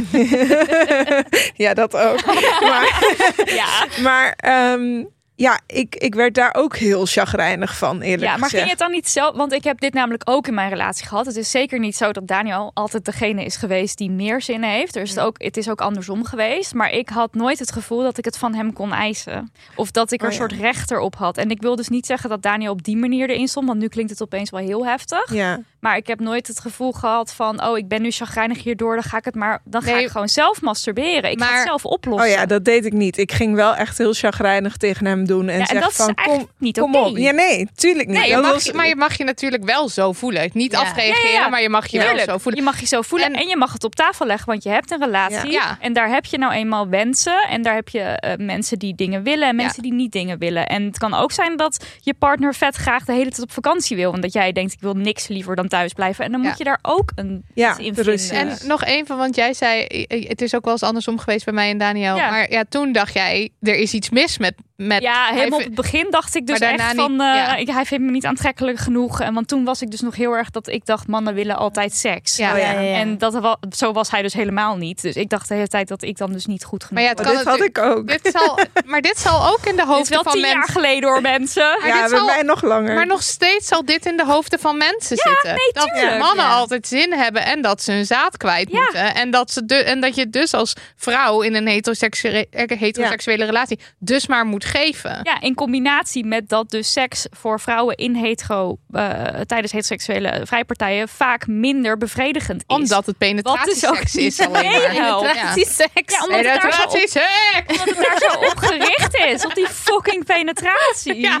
ja, dat ook. maar Ja. maar um, ja, ik, ik werd daar ook heel chagrijnig van, eerlijk Ja, maar gezegd. ging het dan niet zelf? Want ik heb dit namelijk ook in mijn relatie gehad. Het is zeker niet zo dat Daniel altijd degene is geweest die meer zin heeft. Er is het, ook, het is ook andersom geweest. Maar ik had nooit het gevoel dat ik het van hem kon eisen. Of dat ik er een Oh, ja. soort rechter op had. En ik wil dus niet zeggen dat Daniel op die manier erin stond. Want nu klinkt het opeens wel heel heftig. Ja. Maar ik heb nooit het gevoel gehad van... oh, ik ben nu chagrijnig hierdoor, dan ga ik het maar... dan ga Nee. ik gewoon zelf masturberen. Ik ga Maar- het zelf oplossen. Oh ja, dat deed ik niet. Ik ging wel echt heel chagrijnig tegen hem doen. En Ja, en zeggen dat is van, eigenlijk kom, niet kom oké. op. Ja, nee, tuurlijk niet. Nee, je Dat mag, was- je- maar je mag je natuurlijk wel zo voelen. Niet Ja. afreageren, Ja, ja, ja. maar je mag je wel Tuurlijk. zo voelen. Je mag je zo voelen en, En- je mag het op tafel leggen, want je hebt een relatie. Ja. En daar heb je nou eenmaal wensen. En daar heb je uh, mensen die dingen willen en mensen Ja. die niet dingen willen. En het kan ook zijn dat je partner vet graag de hele tijd op vakantie wil. En dat jij denkt, ik wil niks liever dan thuis blijven. En dan Ja. moet je daar ook een Ja, iets in precies. vinden. En nog even, want jij zei, het is ook wel eens andersom geweest bij mij en Daniel. Ja. Maar ja, toen dacht jij, er is iets mis met... met Ja, helemaal op hij- het begin dacht ik dus Maar daarna echt van... niet, uh, ja. ik, hij vindt me niet aantrekkelijk genoeg. En want toen was ik dus nog heel erg dat ik dacht... mannen willen altijd seks. Ja. Oh, ja. En dat, wa- zo was hij dus helemaal niet. Dus ik dacht de hele tijd dat ik dan dus niet goed genoeg Maar ja, het was. Maar kan dit had ik ook. Dit zal, maar dit zal ook in de Dit is hoofden wel van tien jaar mensen... geleden hoor, mensen. Maar ja, dit bij zal- mij nog langer. Maar nog steeds zal dit in de hoofden van mensen zitten. nee, dat tuurlijk. mannen Ja. altijd zin hebben en dat ze hun zaad kwijt Ja. moeten. En dat, ze de, en dat je dus als vrouw in een heteroseksuele, heteroseksuele relatie dus maar moet geven. Ja, in combinatie met dat dus seks voor vrouwen in hetero... Uh, tijdens heteroseksuele vrijpartijen vaak minder bevredigend is. Omdat het penetratieseks is, niet alleen maar. meehelpt. Penetratieseks. Ja, omdat het daar zo op- Penetratieseks. Omdat het daar zo op gericht is. Op die fucking penetratie. Ja.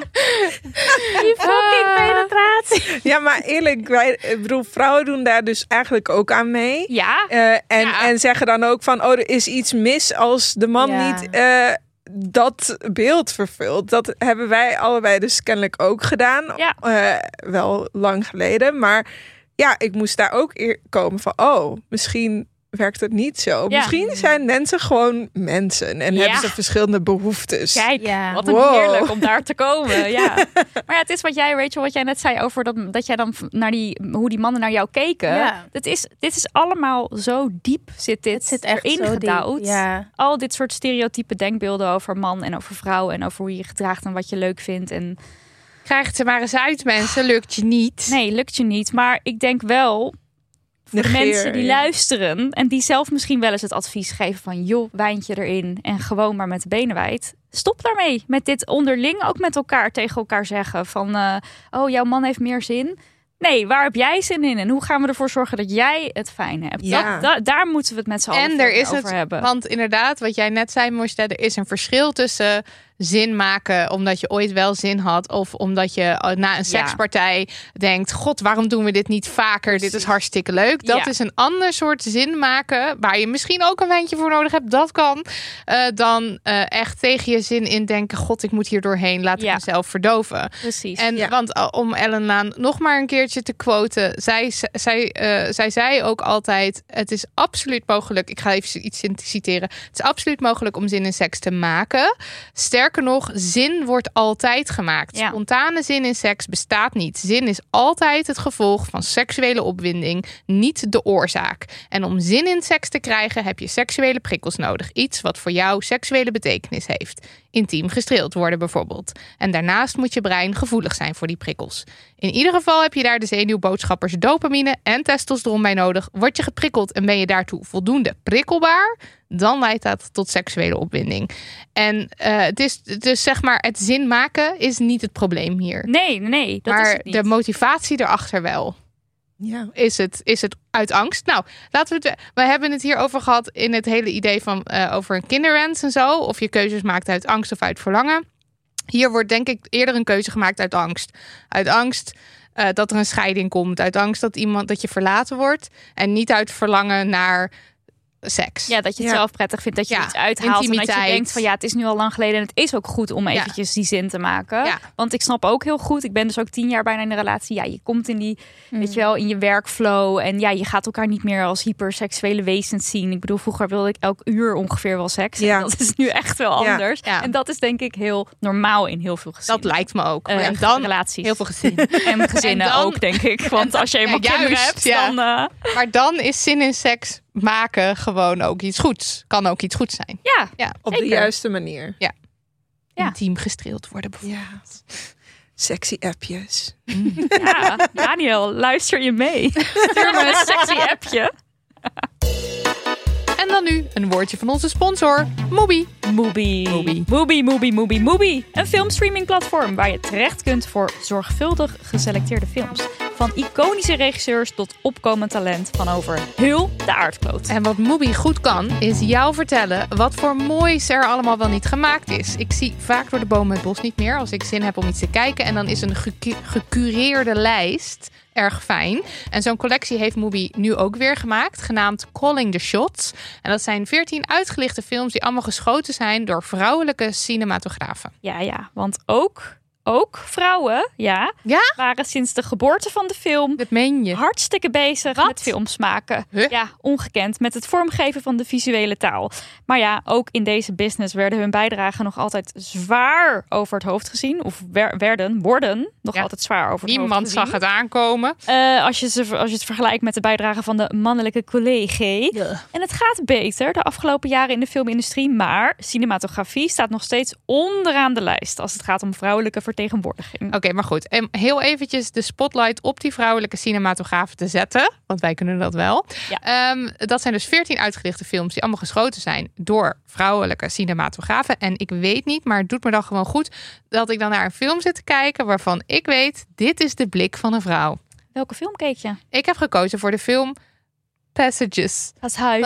Die fucking penetratie. Ja, maar eerlijk, wij, ik bedoel, vrouwen doen daar dus eigenlijk ook aan mee. Ja. Uh, en, Ja. en zeggen dan ook van, oh, er is iets mis als de man Ja. niet uh, dat beeld vervult. Dat hebben wij allebei dus kennelijk ook gedaan. Ja. Uh, wel lang geleden. Maar ja, ik moest daar ook eer komen van, oh, misschien werkt het niet zo. Ja. Misschien zijn mensen gewoon mensen en Ja. hebben ze verschillende behoeftes. Kijk, Ja. wat een Wow. heerlijk om daar te komen. Ja. Maar ja, het is wat jij, Rachel, wat jij net zei over dat, dat jij dan naar die, hoe die mannen naar jou keken. Ja. Het is, dit is allemaal zo diep zit dit Het zit echt erin zo gedouwd. diep. Ja. Al dit soort stereotype denkbeelden over man en over vrouw en over hoe je je gedraagt en wat je leuk vindt. En Krijg het er maar eens uit, mensen. Lukt je niet. nee, lukt je niet. Maar ik denk wel, voor de Negeer, mensen die ja. luisteren en die zelf misschien wel eens het advies geven van joh, wijntje erin en gewoon maar met de benen wijd. Stop daarmee met dit onderling ook met elkaar tegen elkaar zeggen van uh, oh, jouw man heeft meer zin. Nee, waar heb jij zin in? En hoe gaan we ervoor zorgen dat jij het fijn hebt? Ja. Dat, da- daar moeten we het met z'n allen En er veel is over het, hebben. want inderdaad, wat jij net zei, Moshe, er is een verschil tussen zin maken omdat je ooit wel zin had, of omdat je na een sekspartij denkt, god, waarom doen we dit niet vaker? Dit is Precies. hartstikke leuk. Dat Ja. is een ander soort zin maken, waar je misschien ook een wijntje voor nodig hebt, dat kan, uh, dan uh, echt tegen je zin in denken, god, ik moet hier doorheen, laat ik Ja. mezelf verdoven. Precies. En Ja. want uh, om Ellen Laan nog maar een keertje te quoten, zij, zij, uh, zij zei ook altijd, het is absoluut mogelijk, ik ga even iets citeren, het is absoluut mogelijk om zin in seks te maken. Sterker nog, zin wordt altijd gemaakt. Ja. Spontane zin in seks bestaat niet. Zin is altijd het gevolg van seksuele opwinding, niet de oorzaak. En om zin in seks te krijgen heb je seksuele prikkels nodig. Iets wat voor jou seksuele betekenis heeft. Intiem gestreeld worden bijvoorbeeld. En daarnaast moet je brein gevoelig zijn voor die prikkels. In ieder geval heb je daar de zenuwboodschappers dopamine en testosteron bij nodig. Word je geprikkeld en ben je daartoe voldoende prikkelbaar, dan leidt dat tot seksuele opwinding. En uh, het is dus zeg maar, het zin maken is niet het probleem hier. Nee, nee, dat maar is het niet. de motivatie erachter wel. Ja. Is het, is het uit angst? Nou, laten we het. We hebben het hier over gehad in het hele idee van uh, over een kinderwens en zo. Of je keuzes maakt uit angst of uit verlangen. Hier wordt denk ik eerder een keuze gemaakt uit angst. Uit angst uh, dat er een scheiding komt. Uit angst dat iemand dat je verlaten wordt. En niet uit verlangen naar seks. Ja, dat je het Ja. zelf prettig vindt. Dat je Ja, iets uithaalt. intimiteit. En dat je denkt van ja, het is nu al lang geleden. En het is ook goed om eventjes die zin te maken. Ja. Want ik snap ook heel goed. Ik ben dus ook tien jaar bijna in een relatie. Ja, je komt in die, Mm. weet je wel, in je werkflow. En ja, je gaat elkaar niet meer als hyperseksuele wezens zien. Ik bedoel, vroeger wilde ik elk uur ongeveer wel seks. Ja. En dat is nu echt wel Ja. anders. Ja. En dat is denk ik heel normaal in heel veel gezinnen. Dat lijkt me ook. Eh, en dan relaties. heel veel gezinnen. En gezinnen En dan- ook, denk ik. Want als je eenmaal Ja, kinderen juist, hebt, ja. dan... uh, Maar dan is zin in seks maken gewoon ook iets goeds. Kan ook iets goeds zijn. ja, Ja. Op Zeker. de juiste manier. Ja. Intiem gestreeld worden bijvoorbeeld. Ja. Sexy appjes. ja, Daniel, luister je mee? Stuur me een sexy appje. En dan nu een woordje van onze sponsor, Mubi. Mubi. Mubi. Mubi, Mubi, Mubi, Mubi. Een filmstreamingplatform waar je terecht kunt voor zorgvuldig geselecteerde films. Van iconische regisseurs tot opkomend talent van over heel de aardkloot. En wat Mubi goed kan, is jou vertellen wat voor moois er allemaal wel niet gemaakt is. Ik zie vaak door de bomen het bos niet meer als ik zin heb om iets te kijken. En dan is een gecu- gecureerde lijst erg fijn. En zo'n collectie heeft Mubi nu ook weer gemaakt, genaamd Calling the Shots. En dat zijn veertien uitgelichte films die allemaal geschoten zijn door vrouwelijke cinematografen. Ja, ja, want ook, ook vrouwen, ja, Ja? waren sinds de geboorte van de film Dat meen je. hartstikke bezig Wat? met films maken. Huh? Ja, ongekend met het vormgeven van de visuele taal. Maar ja, ook in deze business werden hun bijdragen nog altijd zwaar over het hoofd gezien. Of wer- werden, worden nog Ja. altijd zwaar over het Niemand hoofd gezien. zag het aankomen. Eh, als, je ze, als je het vergelijkt met de bijdrage van de mannelijke collega. En het gaat beter de afgelopen jaren in de filmindustrie. Maar cinematografie staat nog steeds onderaan de lijst als het gaat om vrouwelijke vertegenwoordiging. Oké, maar goed. En heel eventjes de spotlight op die vrouwelijke cinematografen te zetten. Want wij kunnen dat wel. Ja. Um, dat zijn dus veertien uitgelichte films die allemaal geschoten zijn door vrouwelijke cinematografen. En ik weet niet, maar het doet me dan gewoon goed dat ik dan naar een film zit te kijken waarvan ik weet, dit is de blik van een vrouw. Welke film keek je? Ik heb gekozen voor de film Passages. Als huis.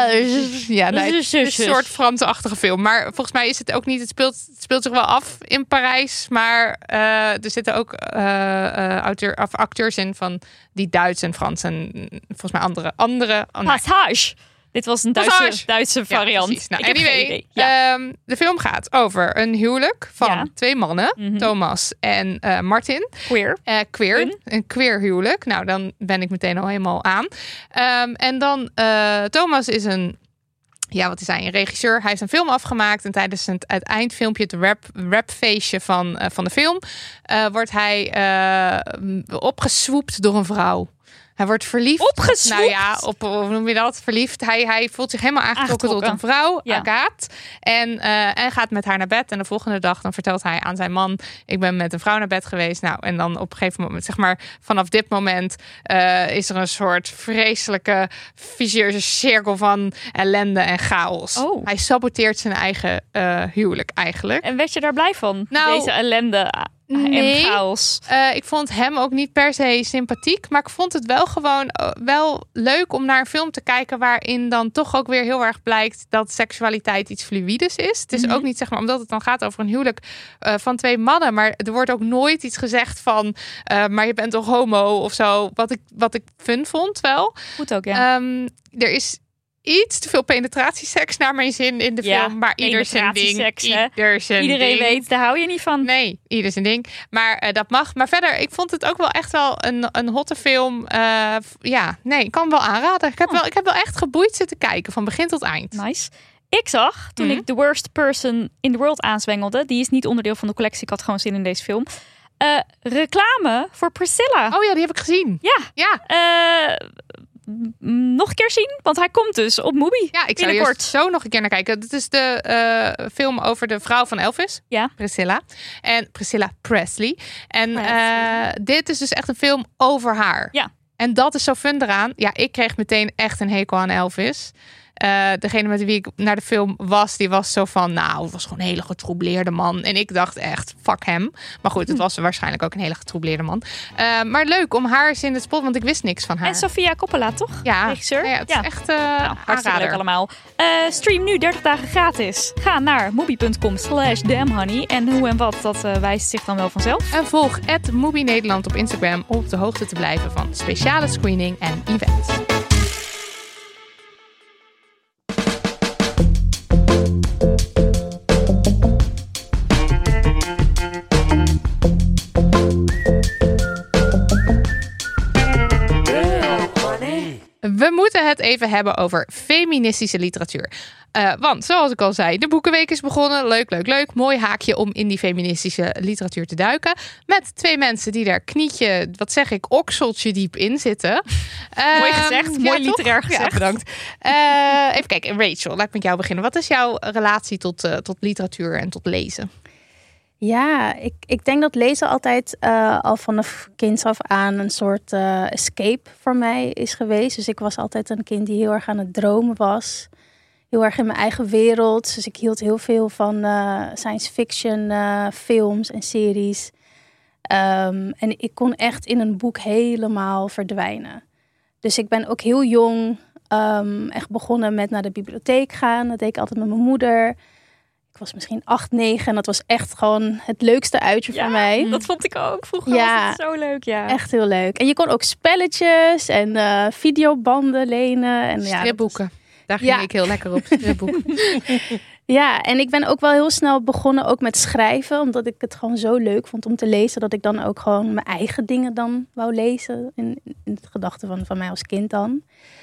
Ja, nee, het is een soort Franse-achtige film. Maar volgens mij is het ook niet. Het speelt, het speelt zich wel af in Parijs. Maar uh, er zitten ook uh, uh, auteur, of acteurs in van die Duits en Frans. En volgens mij andere. andere oh, nee. Passage. Dit was een Duitse, Passage. Duitse variant. Ja, precies. Nou, Ik heb geen anyway, idee. Ja. um, de film gaat over een huwelijk van Ja. twee mannen. Mhm. Thomas en uh, Martin. Queer. Uh, queer. Queer. Een queer huwelijk. Nou, dan ben ik meteen al helemaal aan. Um, en dan uh, Thomas is een... Ja, wat is hij? Een regisseur. Hij heeft een film afgemaakt. En tijdens het, het eindfilmpje, het rap, rapfeestje van, uh, van de film... Uh, wordt hij uh, opgeswoept door een vrouw. Hij wordt verliefd. Opgeswoept? Nou ja, op, hoe noem je dat? Verliefd. Hij, hij voelt zich helemaal aangetrokken, Aangetrokken. tot een vrouw, Ja. Agathe. En, uh, en gaat met haar naar bed. En de volgende dag dan vertelt hij aan zijn man... ik ben met een vrouw naar bed geweest. Nou, en dan op een gegeven moment, zeg maar... vanaf dit moment uh, is er een soort vreselijke... vicieuze cirkel van ellende en chaos. Oh. Hij saboteert zijn eigen uh, huwelijk eigenlijk. En werd je daar blij van? Nou, Deze ellende nee. en chaos. Uh, ik vond hem ook niet per se sympathiek. Maar ik vond het wel gewoon uh, wel leuk om naar een film te kijken... waarin dan toch ook weer heel erg blijkt... dat seksualiteit iets fluïdes is. Het is Mm-hmm. ook niet, zeg maar, omdat het dan gaat over een huwelijk uh, van twee mannen. Maar er wordt ook nooit iets gezegd van... Uh, maar je bent toch homo of zo. Wat ik, wat ik fun vond wel. Goed ook, ja. Um, er is... iets te veel penetratieseks naar mijn zin in de Ja, film. Maar ieder zijn ding. penetratieseks, hè? Ieder zijn Iedereen ding. weet, daar hou je niet van. Nee, ieder zijn ding. Maar uh, dat mag. Maar verder, ik vond het ook wel echt wel een, een hotte film. Uh, ja, nee, ik kan hem wel aanraden. Ik heb, Oh. wel, ik heb wel echt geboeid zitten kijken. Van begin tot eind. Nice. Ik zag, toen Mhm. ik The Worst Person in the World aanzwengelde... die is niet onderdeel van de collectie, ik had gewoon zin in deze film... Uh, reclame voor Priscilla. Oh ja, die heb ik gezien. Ja. Ja, Uh, m- nog een keer zien, want hij komt dus op Mubi. ja ik zou binnenkort. eerst zo nog een keer naar kijken. Het is de uh, film over de vrouw van Elvis. Ja. Priscilla. En Priscilla Presley. En uh, Presley. dit is dus echt een film over haar. Ja. En dat is zo fun eraan. Ja, ik kreeg meteen echt een hekel aan Elvis. Uh, degene met wie ik naar de film was, die was zo van, nou, het was gewoon een hele getroubleerde man. En ik dacht echt, fuck hem. Maar goed, het was waarschijnlijk ook een hele getroubleerde man. Uh, maar leuk om haar eens in het spot, want ik wist niks van haar. En Sofia Coppola, toch? Ja, regisseur. Ja, het ja. is echt uh, nou, hartstikke leuk allemaal. Uh, stream nu dertig dagen gratis. Ga naar mobi.com slash damnhoney. En hoe en wat, dat uh, wijst zich dan wel vanzelf. En volg at Mobi Nederland op Instagram om op de hoogte te blijven van speciale screening en events. We moeten het even hebben over feministische literatuur. Uh, want, zoals ik al zei, de Boekenweek is begonnen. Leuk, leuk, leuk. Mooi haakje om in die feministische literatuur te duiken. Met twee mensen die daar knietje, wat zeg ik, okseltje diep in zitten. Uh, mooi gezegd, mooi ja, literair toch? gezegd. Ja, bedankt. Uh, even kijken, Rachel, laat ik met jou beginnen. Wat is jouw relatie tot, uh, tot literatuur en tot lezen? Ja, ik, ik denk dat lezen altijd uh, al vanaf kinds af aan een soort uh, escape voor mij is geweest. Dus ik was altijd een kind die heel erg aan het dromen was. Heel erg in mijn eigen wereld. Dus ik hield heel veel van uh, science fiction uh, films en series. Um, en ik kon echt in een boek helemaal verdwijnen. Dus ik ben ook heel jong um, echt begonnen met naar de bibliotheek gaan. Dat deed ik altijd met mijn moeder. Ik was misschien acht, negen en dat was echt gewoon het leukste uitje ja, voor mij. Dat vond ik ook. Vroeger ja, was het zo leuk. Ja, echt heel leuk. En je kon ook spelletjes en uh, videobanden lenen. En, stripboeken. Ja, was... Daar ging ja. ik heel lekker op. Stripboeken. Ja, en ik ben ook wel heel snel begonnen ook met schrijven. Omdat ik het gewoon zo leuk vond om te lezen. Dat ik dan ook gewoon mijn eigen dingen dan wou lezen. In, in het gedachte van, van mij als kind dan.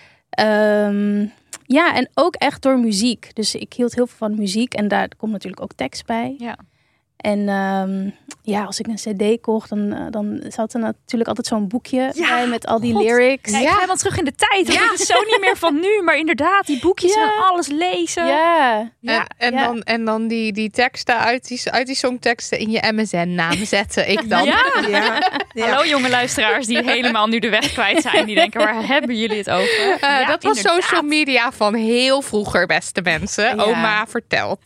Um, ja, en ook echt door muziek. Dus ik hield heel veel van muziek. En daar komt natuurlijk ook tekst bij. Ja. En um, ja, als ik een cd kocht, dan, uh, dan zat er natuurlijk altijd zo'n boekje ja, bij met al die God. lyrics. Ja, ik ga helemaal terug in de tijd. Ja. Het is zo niet meer van nu, maar inderdaad, die boekjes ja. en alles lezen. Ja. ja. En, en, ja. Dan, en dan die, die teksten uit die, uit die songteksten in je M S N-naam zetten. Ik dan. Ja. Ja. Ja. Hallo jonge luisteraars die helemaal nu de weg kwijt zijn. Die denken, waar hebben jullie het over? Uh, ja, dat was inderdaad. social media van heel vroeger, beste mensen. Ja. Oma vertelt.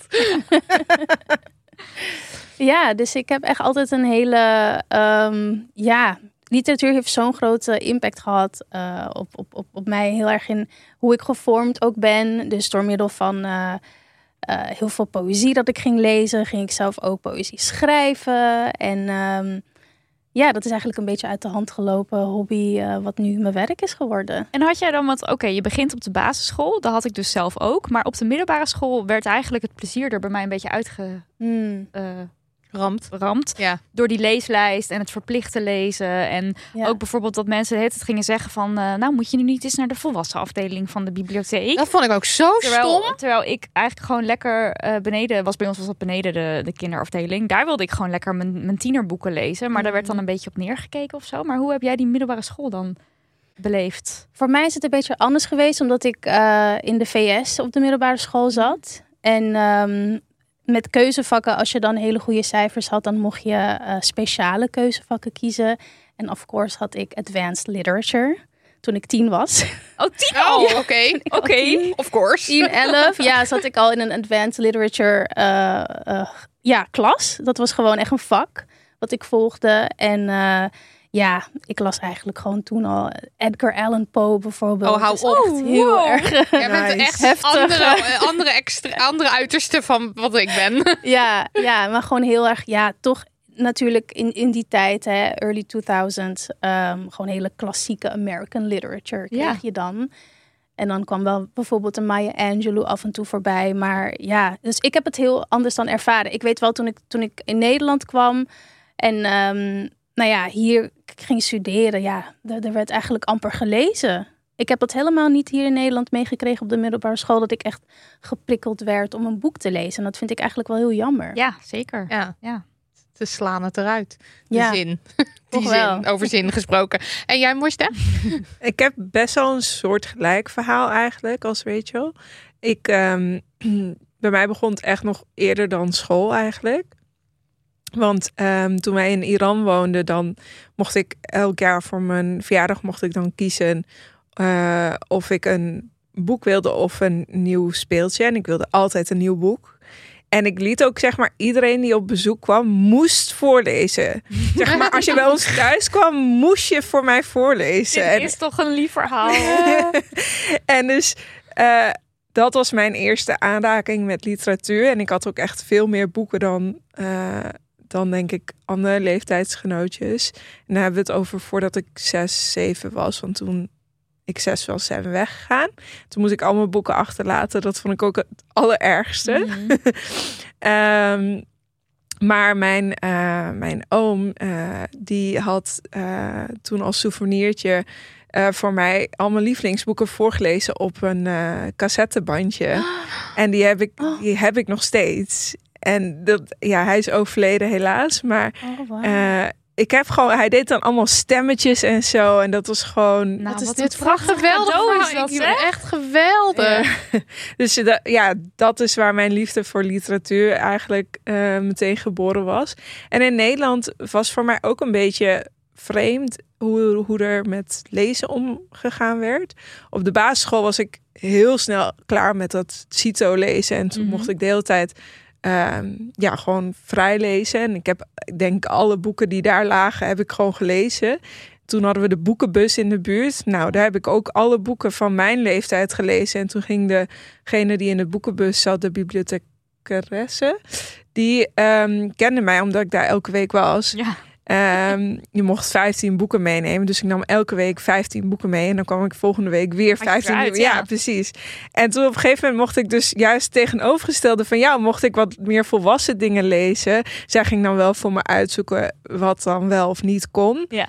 Ja, dus ik heb echt altijd een hele... Um, ja, literatuur heeft zo'n grote impact gehad uh, op, op, op, op mij. Heel erg in hoe ik gevormd ook ben. Dus door middel van uh, uh, heel veel poëzie dat ik ging lezen, ging ik zelf ook poëzie schrijven. En um, ja, dat is eigenlijk een beetje uit de hand gelopen hobby uh, wat nu mijn werk is geworden. En had jij dan wat... Oké, okay, je begint op de basisschool. Dat had ik dus zelf ook. Maar op de middelbare school werd eigenlijk het plezier er bij mij een beetje uitge... Hmm. Uh, Ramt. Ramt. Ja. Door die leeslijst en het verplichte lezen. En ja. ook bijvoorbeeld dat mensen het gingen zeggen van... Uh, nou, moet je nu niet eens naar de volwassen afdeling van de bibliotheek? Dat vond ik ook zo terwijl, stom. Terwijl ik eigenlijk gewoon lekker uh, beneden... was bij ons was dat beneden de, de kinderafdeling. Daar wilde ik gewoon lekker mijn, mijn tienerboeken lezen. Maar mm. daar werd dan een beetje op neergekeken of zo. Maar hoe heb jij die middelbare school dan beleefd? Voor mij is het een beetje anders geweest... omdat ik uh, in de V S op de middelbare school zat. En... Um, met keuzevakken, als je dan hele goede cijfers had, dan mocht je uh, speciale keuzevakken kiezen. En of course had ik advanced literature toen ik tien was. Oh, tien? Oh, Oh, oké. Oké, okay. Of course. tien, elf, ja, zat ik al in een advanced literature uh, uh, ja, klas. Dat was gewoon echt een vak wat ik volgde. En uh, ja, ik las eigenlijk gewoon toen al Edgar Allan Poe bijvoorbeeld. Oh, hou op. Echt heel wow. erg Jij bent nice. echt heftig. andere, andere, extra, andere uiterste van wat ik ben. Ja, ja, maar gewoon heel erg, ja, toch natuurlijk in, in die tijd, hè, early tweeduizend, um, gewoon hele klassieke American literature kreeg ja. je dan. En dan kwam wel bijvoorbeeld een Maya Angelou af en toe voorbij. Maar ja, dus ik heb het heel anders dan ervaren. Ik weet wel, toen ik, toen ik in Nederland kwam en um, nou ja, hier ging studeren, ja, er, er werd eigenlijk amper gelezen. Ik heb dat helemaal niet hier in Nederland meegekregen op de middelbare school, dat ik echt geprikkeld werd om een boek te lezen. En dat vind ik eigenlijk wel heel jammer. Ja, zeker. Ja. ja. Ze slaan het eruit. De ja. zin. Toch Die wel. zin, over zin gesproken. En jij, Moeste? Ik heb best wel een soort gelijk verhaal eigenlijk als Rachel. Ik, um, bij mij begon het echt nog eerder dan school eigenlijk. Want um, toen wij in Iran woonden, dan mocht ik elk jaar voor mijn verjaardag mocht ik dan kiezen uh, of ik een boek wilde of een nieuw speeltje. En ik wilde altijd een nieuw boek. En ik liet ook, zeg maar, iedereen die op bezoek kwam, moest voorlezen. Zeg maar, als je bij ons thuis kwam, moest je voor mij voorlezen. Dit en, is toch een lief verhaal. en dus uh, dat was mijn eerste aanraking met literatuur. En ik had ook echt veel meer boeken dan, uh, dan denk ik, andere leeftijdsgenootjes. En daar hebben we het over voordat ik zes, zeven was. Want toen ik zes was, zijn we weggegaan. Toen moest ik al mijn boeken achterlaten. Dat vond ik ook het allerergste. Mm-hmm. um, maar mijn, uh, mijn oom, uh, die had uh, toen als souvenirtje uh, voor mij al mijn lievelingsboeken voorgelezen op een uh, cassettebandje. Oh. En die heb, ik, die heb ik nog steeds. En dat, ja, hij is overleden helaas. Maar oh, wow. uh, ik heb gewoon, hij deed dan allemaal stemmetjes en zo. En dat was gewoon. Nou, wat is wat dit prachtig geweldig is dat, ik, echt geweldig. Ja. Dus dat, ja, dat is waar mijn liefde voor literatuur eigenlijk uh, meteen geboren was. En in Nederland was voor mij ook een beetje vreemd hoe, hoe er met lezen omgegaan werd. Op de basisschool was ik heel snel klaar met dat CITO lezen. En toen mm-hmm. mocht ik de hele tijd Um, ja, gewoon vrij lezen. En ik heb, ik denk, alle boeken die daar lagen, heb ik gewoon gelezen. Toen hadden we de boekenbus in de buurt. Nou, daar heb ik ook alle boeken van mijn leeftijd gelezen. En toen ging degene die in de boekenbus zat, de bibliothecaresse, die um, kende mij omdat ik daar elke week was. Ja. Um, je mocht vijftien boeken meenemen. Dus ik nam elke week vijftien boeken mee. En dan kwam ik volgende week weer vijftien boeken. Ja, ja, precies. En toen op een gegeven moment mocht ik dus juist tegenovergestelde van jou, mocht ik wat meer volwassen dingen lezen. Zij ging dan wel voor me uitzoeken wat dan wel of niet kon. Ja.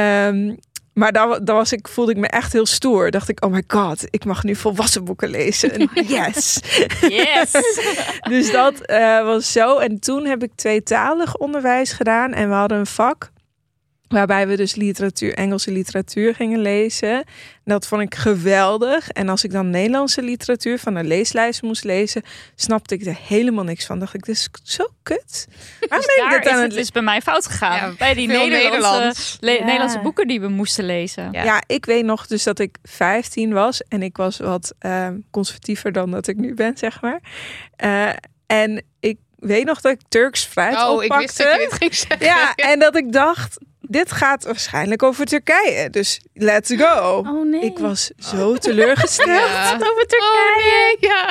Um, maar dan, dan was ik, voelde ik me echt heel stoer. Dacht ik, oh my god, ik mag nu volwassen boeken lezen. Yes! Yes! Dus dat uh, was zo. En toen heb ik tweetalig onderwijs gedaan. En we hadden een vak waarbij we dus literatuur, Engelse literatuur gingen lezen. En dat vond ik geweldig. En als ik dan Nederlandse literatuur van een leeslijst moest lezen, snapte ik er helemaal niks van. Dacht ik, dit is zo kut. Dus daar is het dus bij mij fout gegaan. Ja, bij die Nederlandse, le- ja. Nederlandse boeken die we moesten lezen. Ja. ja, ik weet nog dus dat ik vijftien was. En ik was wat uh, conservatiever dan dat ik nu ben, zeg maar. Uh, en ik weet nog dat ik Turks fruit oh, oppakte. Ik wist dat je dit ging zeggen. Ja, en dat ik dacht, dit gaat waarschijnlijk over Turkije. Dus let's go. Oh nee. Ik was zo teleurgesteld. Ja. Over Turkije. Oh nee, ja.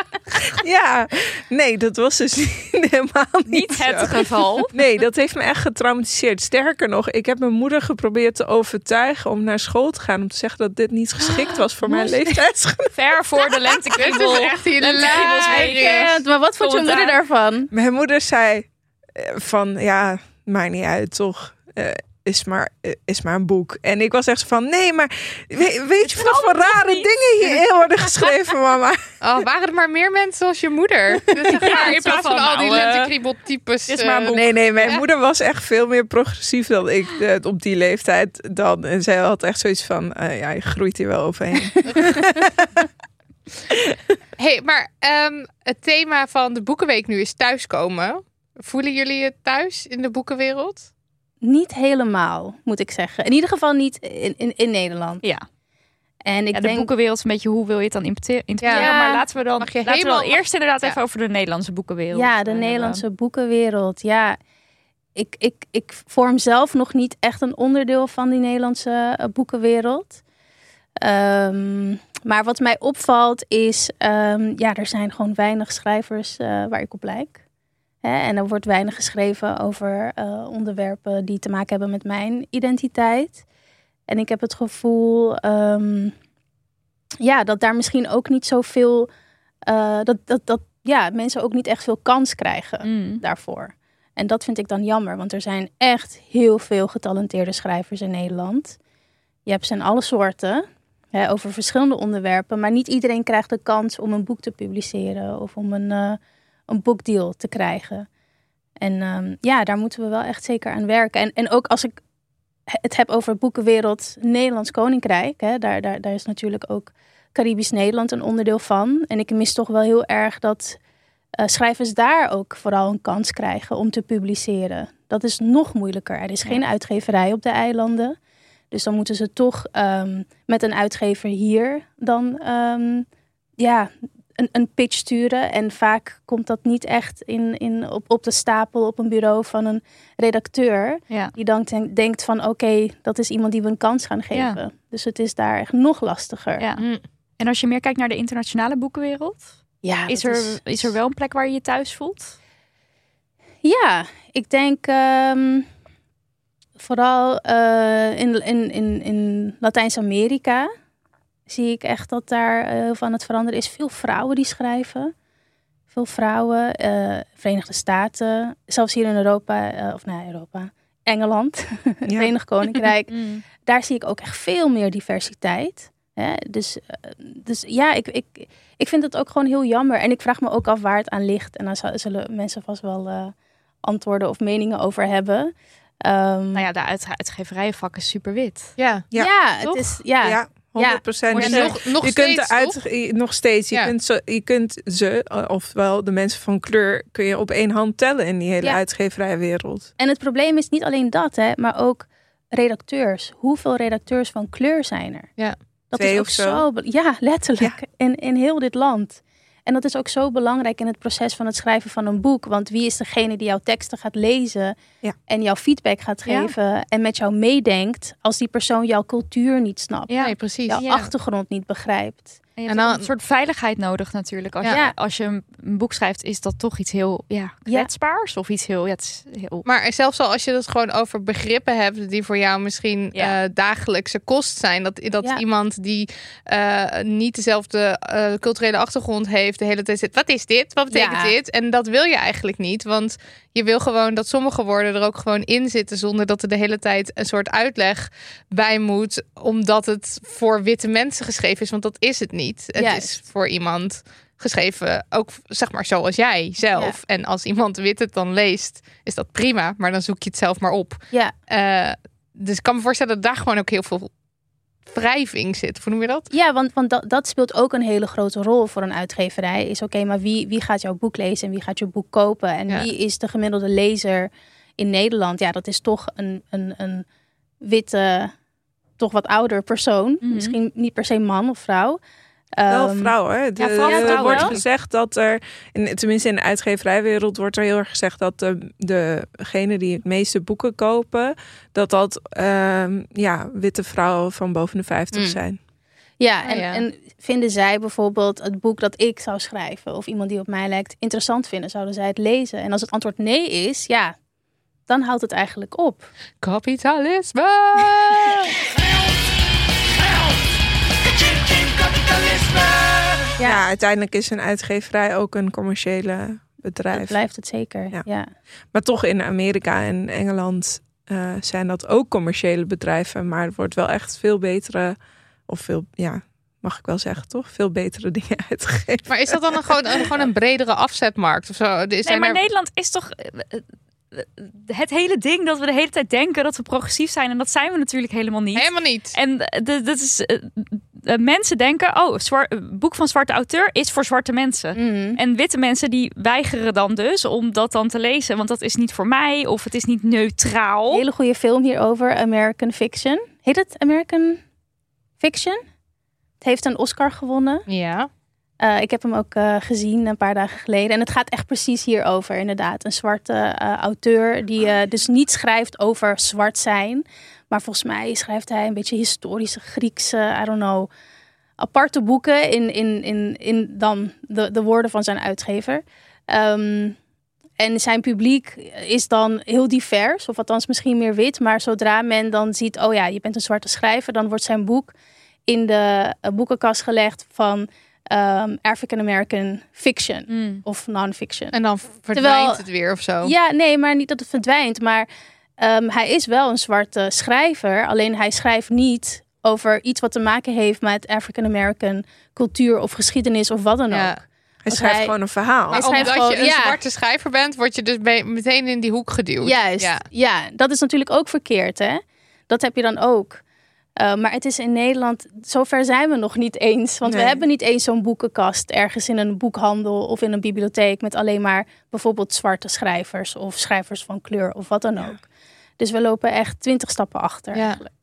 Ja, nee, dat was dus helemaal niet, niet het zo. geval. Nee, dat heeft me echt getraumatiseerd. Sterker nog, ik heb mijn moeder geprobeerd te overtuigen om naar school te gaan. Om te zeggen dat dit niet geschikt was voor mijn leeftijdsgenoot. Ver voor de lentekriebel. Dit is echt hilarisch. Maar wat vond je moeder daarvan? Mijn moeder zei van, ja, maakt niet uit, toch? Uh, is maar, is maar een boek. En ik was echt zo van, nee, maar weet, weet je wat voor rare niet. dingen hierin worden geschreven, mama? Oh, waren er maar meer mensen als je moeder? Dus zeg maar, in plaats van, van al die nou, lentekriebeltypes. Is maar een boek. Nee, nee, mijn ja. moeder was echt veel meer progressief dan ik uh, op die leeftijd dan. En zij had echt zoiets van, uh, ja, je groeit hier wel overheen. Hey, maar um, het thema van de Boekenweek nu is thuiskomen. Voelen jullie je thuis in de boekenwereld? Niet helemaal, moet ik zeggen. In ieder geval niet in, in, in Nederland. Ja. En ik ja, de denk, boekenwereld is een beetje, hoe wil je het dan interpreteren? Ja. Maar laten we dan, Mag je laten helemaal... we dan eerst inderdaad ja. even over de Nederlandse boekenwereld. Ja, de uh, Nederlandse hebben. boekenwereld. Ja, ik, ik, ik vorm zelf nog niet echt een onderdeel van die Nederlandse uh, boekenwereld. Um, maar wat mij opvalt is, um, ja, er zijn gewoon weinig schrijvers uh, waar ik op lijk. Hè? En er wordt weinig geschreven over uh, onderwerpen die te maken hebben met mijn identiteit. En ik heb het gevoel, um, ja, dat daar misschien ook niet zoveel, uh, dat, dat, dat ja, mensen ook niet echt veel kans krijgen mm. daarvoor. En dat vind ik dan jammer, want er zijn echt heel veel getalenteerde schrijvers in Nederland. Je hebt ze in alle soorten, hè, over verschillende onderwerpen, maar niet iedereen krijgt de kans om een boek te publiceren of om een, uh, een boekdeal te krijgen. En um, ja, daar moeten we wel echt zeker aan werken. En, en ook als ik het heb over boekenwereld Nederlands Koninkrijk, hè, daar, daar, daar is natuurlijk ook Caribisch Nederland een onderdeel van. En ik mis toch wel heel erg dat uh, schrijvers daar ook vooral een kans krijgen om te publiceren. Dat is nog moeilijker. Er is geen ja. uitgeverij op de eilanden. Dus dan moeten ze toch um, met een uitgever hier dan um, ja, een, een pitch sturen. En vaak komt dat niet echt in, in, op, op de stapel op een bureau van een redacteur. Ja. Die dan denk, denkt van oké, okay, dat is iemand die we een kans gaan geven. Ja. Dus het is daar echt nog lastiger. Ja. Mm. En als je meer kijkt naar de internationale boekenwereld, ja, is, er, is... is er wel een plek waar je je thuis voelt? Ja, ik denk um, vooral uh, in, in, in, in Latijns-Amerika zie ik echt dat daar heel uh, van het veranderen is. Veel vrouwen die schrijven. Veel vrouwen, uh, Verenigde Staten, zelfs hier in Europa, uh, of nee, Europa, Engeland, ja. Verenigd Koninkrijk. mm. Daar zie ik ook echt veel meer diversiteit. Hè? Dus, uh, dus ja, ik, ik, ik vind het ook gewoon heel jammer. En ik vraag me ook af waar het aan ligt. En dan zullen mensen vast wel uh, antwoorden of meningen over hebben. Um, nou ja, de uit, uitgeverijenvak is super wit. Ja, ja, ja het is ja. ja. honderd procent. Ja, nog, nog je steeds, kunt eruit, nog steeds. Je, ja. kunt ze, je kunt ze, ofwel de mensen van kleur, kun je op één hand tellen in die hele ja. uitgeverijwereld. En het probleem is niet alleen dat, hè, maar ook redacteurs. Hoeveel redacteurs van kleur zijn er? Ja. Dat Twee is ook of zo. zo. Ja, letterlijk. Ja. In, in heel dit land. En dat is ook zo belangrijk in het proces van het schrijven van een boek. Want wie is degene die jouw teksten gaat lezen ja. en jouw feedback gaat geven ja. en met jou meedenkt als die persoon jouw cultuur niet snapt. Ja, precies. Jouw ja. achtergrond niet begrijpt. En je hebt en dan een soort veiligheid nodig natuurlijk. Als, ja. je, als je een boek schrijft, is dat toch iets heel ja, kwetsbaars ja. of iets heel, ja, het is heel... Maar zelfs al als je het gewoon over begrippen hebt die voor jou misschien ja. uh, dagelijkse kost zijn. Dat, dat ja. iemand die uh, niet dezelfde uh, culturele achtergrond heeft de hele tijd zit. Wat is dit? Wat betekent ja. dit? En dat wil je eigenlijk niet. Want je wil gewoon dat sommige woorden er ook gewoon in zitten zonder dat er de hele tijd een soort uitleg bij moet. Omdat het voor witte mensen geschreven is. Want dat is het niet. Het Juist. is voor iemand geschreven, ook zeg maar zoals jij zelf. Ja. En als iemand wit het dan leest, is dat prima. Maar dan zoek je het zelf maar op. Ja. Uh, dus ik kan me voorstellen dat daar gewoon ook heel veel wrijving zit. Hoe noem je dat? Ja, want, want dat, dat speelt ook een hele grote rol voor een uitgeverij. Is oké, okay, maar wie, wie gaat jouw boek lezen en wie gaat je boek kopen? En ja. wie is de gemiddelde lezer in Nederland? Ja, dat is toch een, een, een witte, toch wat ouder persoon. Mm-hmm. Misschien niet per se man of vrouw. Wel vrouwen. Hè? De, ja, vrouw, er vrouw, wordt wel. gezegd dat er, in, tenminste in de uitgeverijwereld wordt er heel erg gezegd dat de, degene die het meeste boeken kopen, dat dat um, ja, witte vrouwen van boven de vijftig mm. zijn. Ja, en, oh, ja, en vinden zij bijvoorbeeld het boek dat ik zou schrijven of iemand die op mij lijkt interessant vinden, zouden zij het lezen? En als het antwoord nee is, ja, dan houdt het eigenlijk op. Kapitalisme! Ja. ja, uiteindelijk is een uitgeverij ook een commerciële bedrijf. Dat blijft het zeker, ja. ja. Maar toch in Amerika en Engeland uh, zijn dat ook commerciële bedrijven. Maar er wordt wel echt veel betere, of veel, ja, mag ik wel zeggen, toch? Veel betere dingen uitgegeven. Maar is dat dan een, gewoon, een, gewoon een bredere afzetmarkt of zo? Nee, maar er... Nederland is toch... Het hele ding dat we de hele tijd denken dat we progressief zijn. En dat zijn we natuurlijk helemaal niet. Helemaal niet. En dat is... Uh, mensen denken, oh, zwart, boek van zwarte auteur is voor zwarte mensen. Mm. En witte mensen die weigeren dan dus om dat dan te lezen. Want dat is niet voor mij of het is niet neutraal. Een hele goede film hierover, American Fiction. Heet het American Fiction? Het heeft een Oscar gewonnen. Ja. Uh, ik heb hem ook uh, gezien een paar dagen geleden. En het gaat echt precies hierover, inderdaad. Een zwarte uh, auteur die uh, dus niet schrijft over zwart zijn. Maar volgens mij schrijft hij een beetje historische Griekse, I don't know, aparte boeken in, in, in, in dan de, de woorden van zijn uitgever. Um, en zijn publiek is dan heel divers, of althans misschien meer wit. Maar zodra men dan ziet, oh ja, je bent een zwarte schrijver, dan wordt zijn boek in de uh, boekenkast gelegd van Um, African American fiction mm. of non-fiction. En dan verdwijnt Terwijl, het weer of zo? Ja, nee, maar niet dat het verdwijnt. Maar um, hij is wel een zwarte schrijver. Alleen hij schrijft niet over iets wat te maken heeft met African American cultuur of geschiedenis of wat dan ja. ook. Hij schrijft hij, gewoon een verhaal. Maar omdat gewoon, je een ja. zwarte schrijver bent, word je dus meteen in die hoek geduwd. Juist, ja. ja. Dat is natuurlijk ook verkeerd, hè? Dat heb je dan ook. Uh, maar het is in Nederland, zover zijn we nog niet eens. Want nee. we hebben niet eens zo'n boekenkast ergens in een boekhandel of in een bibliotheek met alleen maar bijvoorbeeld zwarte schrijvers of schrijvers van kleur of wat dan ook. Ja. Dus we lopen echt twintig stappen achter ja. eigenlijk.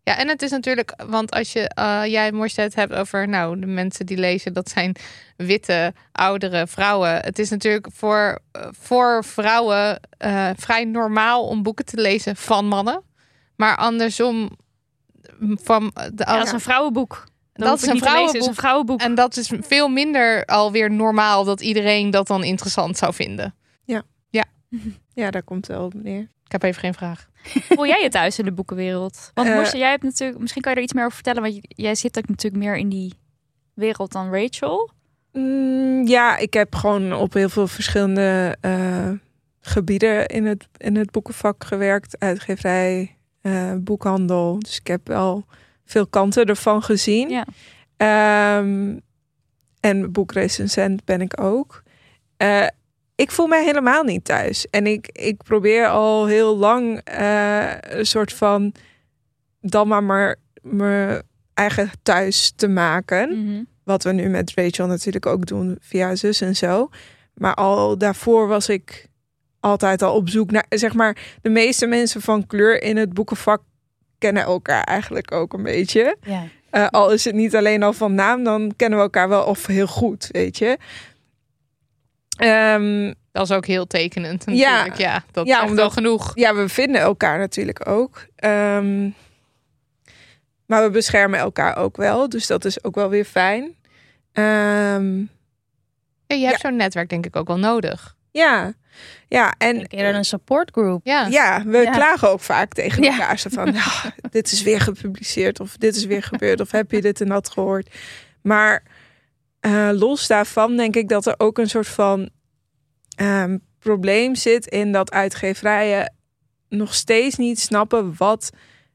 Ja, en het is natuurlijk, want als je uh, jij Morstedt hebt over, nou, de mensen die lezen, dat zijn witte, oudere vrouwen. Het is natuurlijk voor, voor vrouwen uh, vrij normaal om boeken te lezen van mannen. Maar andersom, van de, ja, dat is een vrouwenboek. Dan dat is een vrouwenboek. Lezen, is een vrouwenboek. En dat is veel minder alweer normaal dat iedereen dat dan interessant zou vinden. Ja. Ja, ja daar komt het wel op neer. Ik heb even geen vraag. Voel jij je thuis in de boekenwereld? Want Uh, Morstedt, jij hebt natuurlijk, misschien kan je er iets meer over vertellen, want jij zit ook natuurlijk meer in die wereld dan Rachel. Mm, ja, ik heb gewoon op heel veel verschillende uh, gebieden in het, in het boekenvak gewerkt. Uitgeverij, uh, boekhandel. Dus ik heb wel veel kanten ervan gezien. Ja. Um, en boekrecensent ben ik ook. Uh, ik voel mij helemaal niet thuis. En ik, ik probeer al heel lang uh, een soort van dan maar, maar mijn eigen thuis te maken. Mm-hmm. Wat we nu met Rachel natuurlijk ook doen via Zus en zo. Maar al daarvoor was ik altijd al op zoek naar, zeg maar, de meeste mensen van kleur in het boekenvak kennen elkaar eigenlijk ook een beetje. Ja. Uh, al is het niet alleen al van naam, dan kennen we elkaar wel of heel goed, weet je. Um, dat is ook heel tekenend natuurlijk. Ja, ja dat ja, is wel genoeg. Ja, we vinden elkaar natuurlijk ook. Um, maar we beschermen elkaar ook wel. Dus dat is ook wel weer fijn. Um, ja, je hebt ja. zo'n netwerk denk ik ook wel nodig. Ja, ja. En eerder een supportgroep. Ja, ja we ja. klagen ook vaak tegen elkaar. Ja. Zo van, oh, dit is weer gepubliceerd. Of dit is weer gebeurd. Of heb je dit en dat gehoord. Maar uh, los daarvan denk ik dat er ook een soort van um, probleem zit in dat uitgeverijen nog steeds niet snappen wat,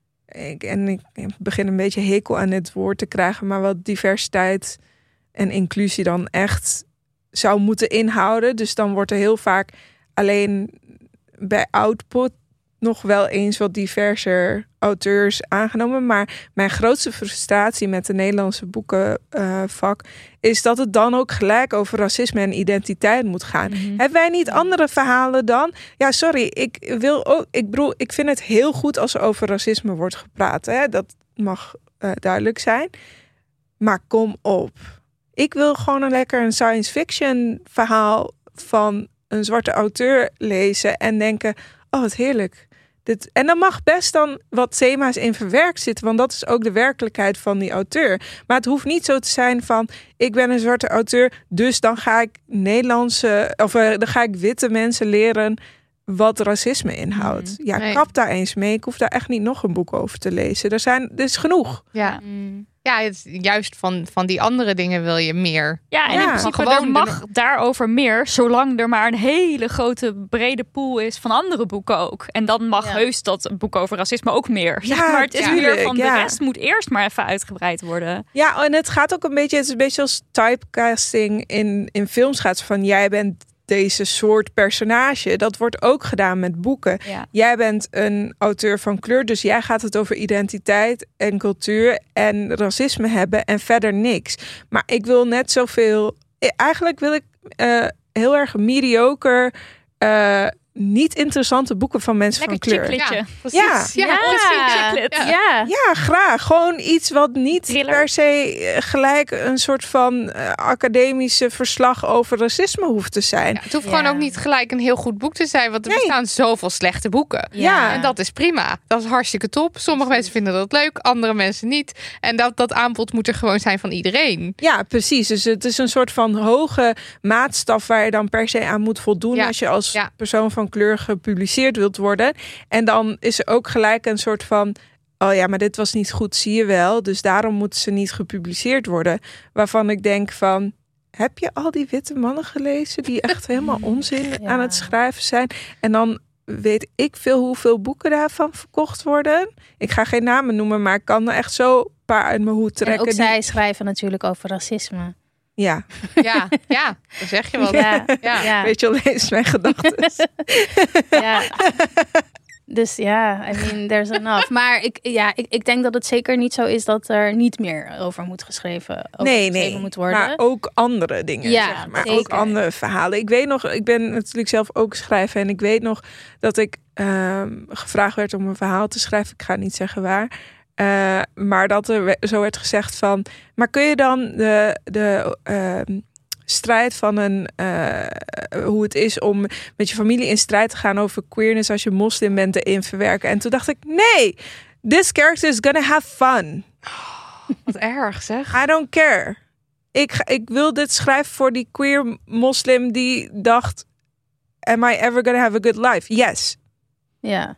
ik, en ik begin een beetje hekel aan dit woord te krijgen, maar wat diversiteit en inclusie dan echt zou moeten inhouden. Dus dan wordt er heel vaak alleen bij output nog wel eens wat diverser auteurs aangenomen. Maar mijn grootste frustratie met de Nederlandse boekenvak uh, is dat het dan ook gelijk over racisme en identiteit moet gaan. Mm-hmm. Hebben wij niet andere verhalen dan? Ja, sorry, ik wil ook. Ik bedoel, ik vind het heel goed als er over racisme wordt gepraat. Hè? Dat mag uh, duidelijk zijn. Maar kom op. Ik wil gewoon een lekker een science fiction verhaal van een zwarte auteur lezen en denken, oh, wat heerlijk. Dit, en dan mag best dan wat thema's in verwerkt zitten, want dat is ook de werkelijkheid van die auteur. Maar het hoeft niet zo te zijn van, ik ben een zwarte auteur, dus dan ga ik Nederlandse, of uh, dan ga ik witte mensen leren wat racisme inhoudt. Mm, ja, nee. Kap daar eens mee. Ik hoef daar echt niet nog een boek over te lezen. Er zijn, er is genoeg. Ja. Mm. Ja, het, juist van, van die andere dingen wil je meer. Ja, en ja. in principe gewoon er mag de... daarover meer, zolang er maar een hele grote brede pool is van andere boeken ook. En dan mag ja. heus dat boek over racisme ook meer. Ja, maar het is ja, meer van ja. de rest moet eerst maar even uitgebreid worden. Ja, en het gaat ook een beetje, het is een beetje als typecasting in, in films gaat van jij bent deze soort personage. Dat wordt ook gedaan met boeken. Ja. Jij bent een auteur van kleur, dus jij gaat het over identiteit en cultuur en racisme hebben en verder niks. Maar ik wil net zoveel. Eigenlijk wil ik uh, heel erg mediocre, uh, niet interessante boeken van mensen lekker van kleur. Ja, precies. Ja, ja, ja, precies. Ja. Ja. ja, graag. Gewoon iets wat niet Thriller. per se gelijk een soort van uh, academische verslag over racisme hoeft te zijn. Ja, het hoeft ja. gewoon ook niet gelijk een heel goed boek te zijn, want er nee. bestaan zoveel slechte boeken. Ja. En dat is prima. Dat is hartstikke top. Sommige precies. mensen vinden dat leuk, andere mensen niet. En dat, dat aanbod moet er gewoon zijn van iedereen. Ja, precies. Dus het is een soort van hoge maatstaf waar je dan per se aan moet voldoen ja. als je als ja. persoon van kleur gepubliceerd wilt worden. En dan is er ook gelijk een soort van, oh ja, maar dit was niet goed, zie je wel. Dus daarom moeten ze niet gepubliceerd worden. Waarvan ik denk van, heb je al die witte mannen gelezen die echt helemaal onzin ja. aan het schrijven zijn? En dan weet ik veel hoeveel boeken daarvan verkocht worden. Ik ga geen namen noemen, maar ik kan er echt zo een paar uit mijn hoed trekken. En ook die... zij schrijven natuurlijk over racisme. Ja. Ja, ja, dat zeg je wel. Ja, ja. ja. Weet je al eens mijn gedachten? Ja. Dus ja, I mean, there's enough. Maar ik, ja, ik, ik denk dat het zeker niet zo is dat er niet meer over moet geschreven, over nee, geschreven nee, moet worden. Maar ook andere dingen, ja, zeg maar. zeker. Ook andere verhalen. Ik weet nog, ik ben natuurlijk zelf ook schrijver. En ik weet nog dat ik um, gevraagd werd om een verhaal te schrijven. Ik ga niet zeggen waar. Uh, maar dat er we- zo werd gezegd van... maar kun je dan de, de uh, strijd van een... Uh, hoe het is om met je familie in strijd te gaan over queerness... als je moslim bent erin verwerken. En toen dacht ik, nee, this character is gonna have fun. Oh, wat erg zeg. I don't care. Ik, ga, ik wil dit schrijven voor die queer moslim die dacht... am I ever gonna have a good life? Yes. Ja.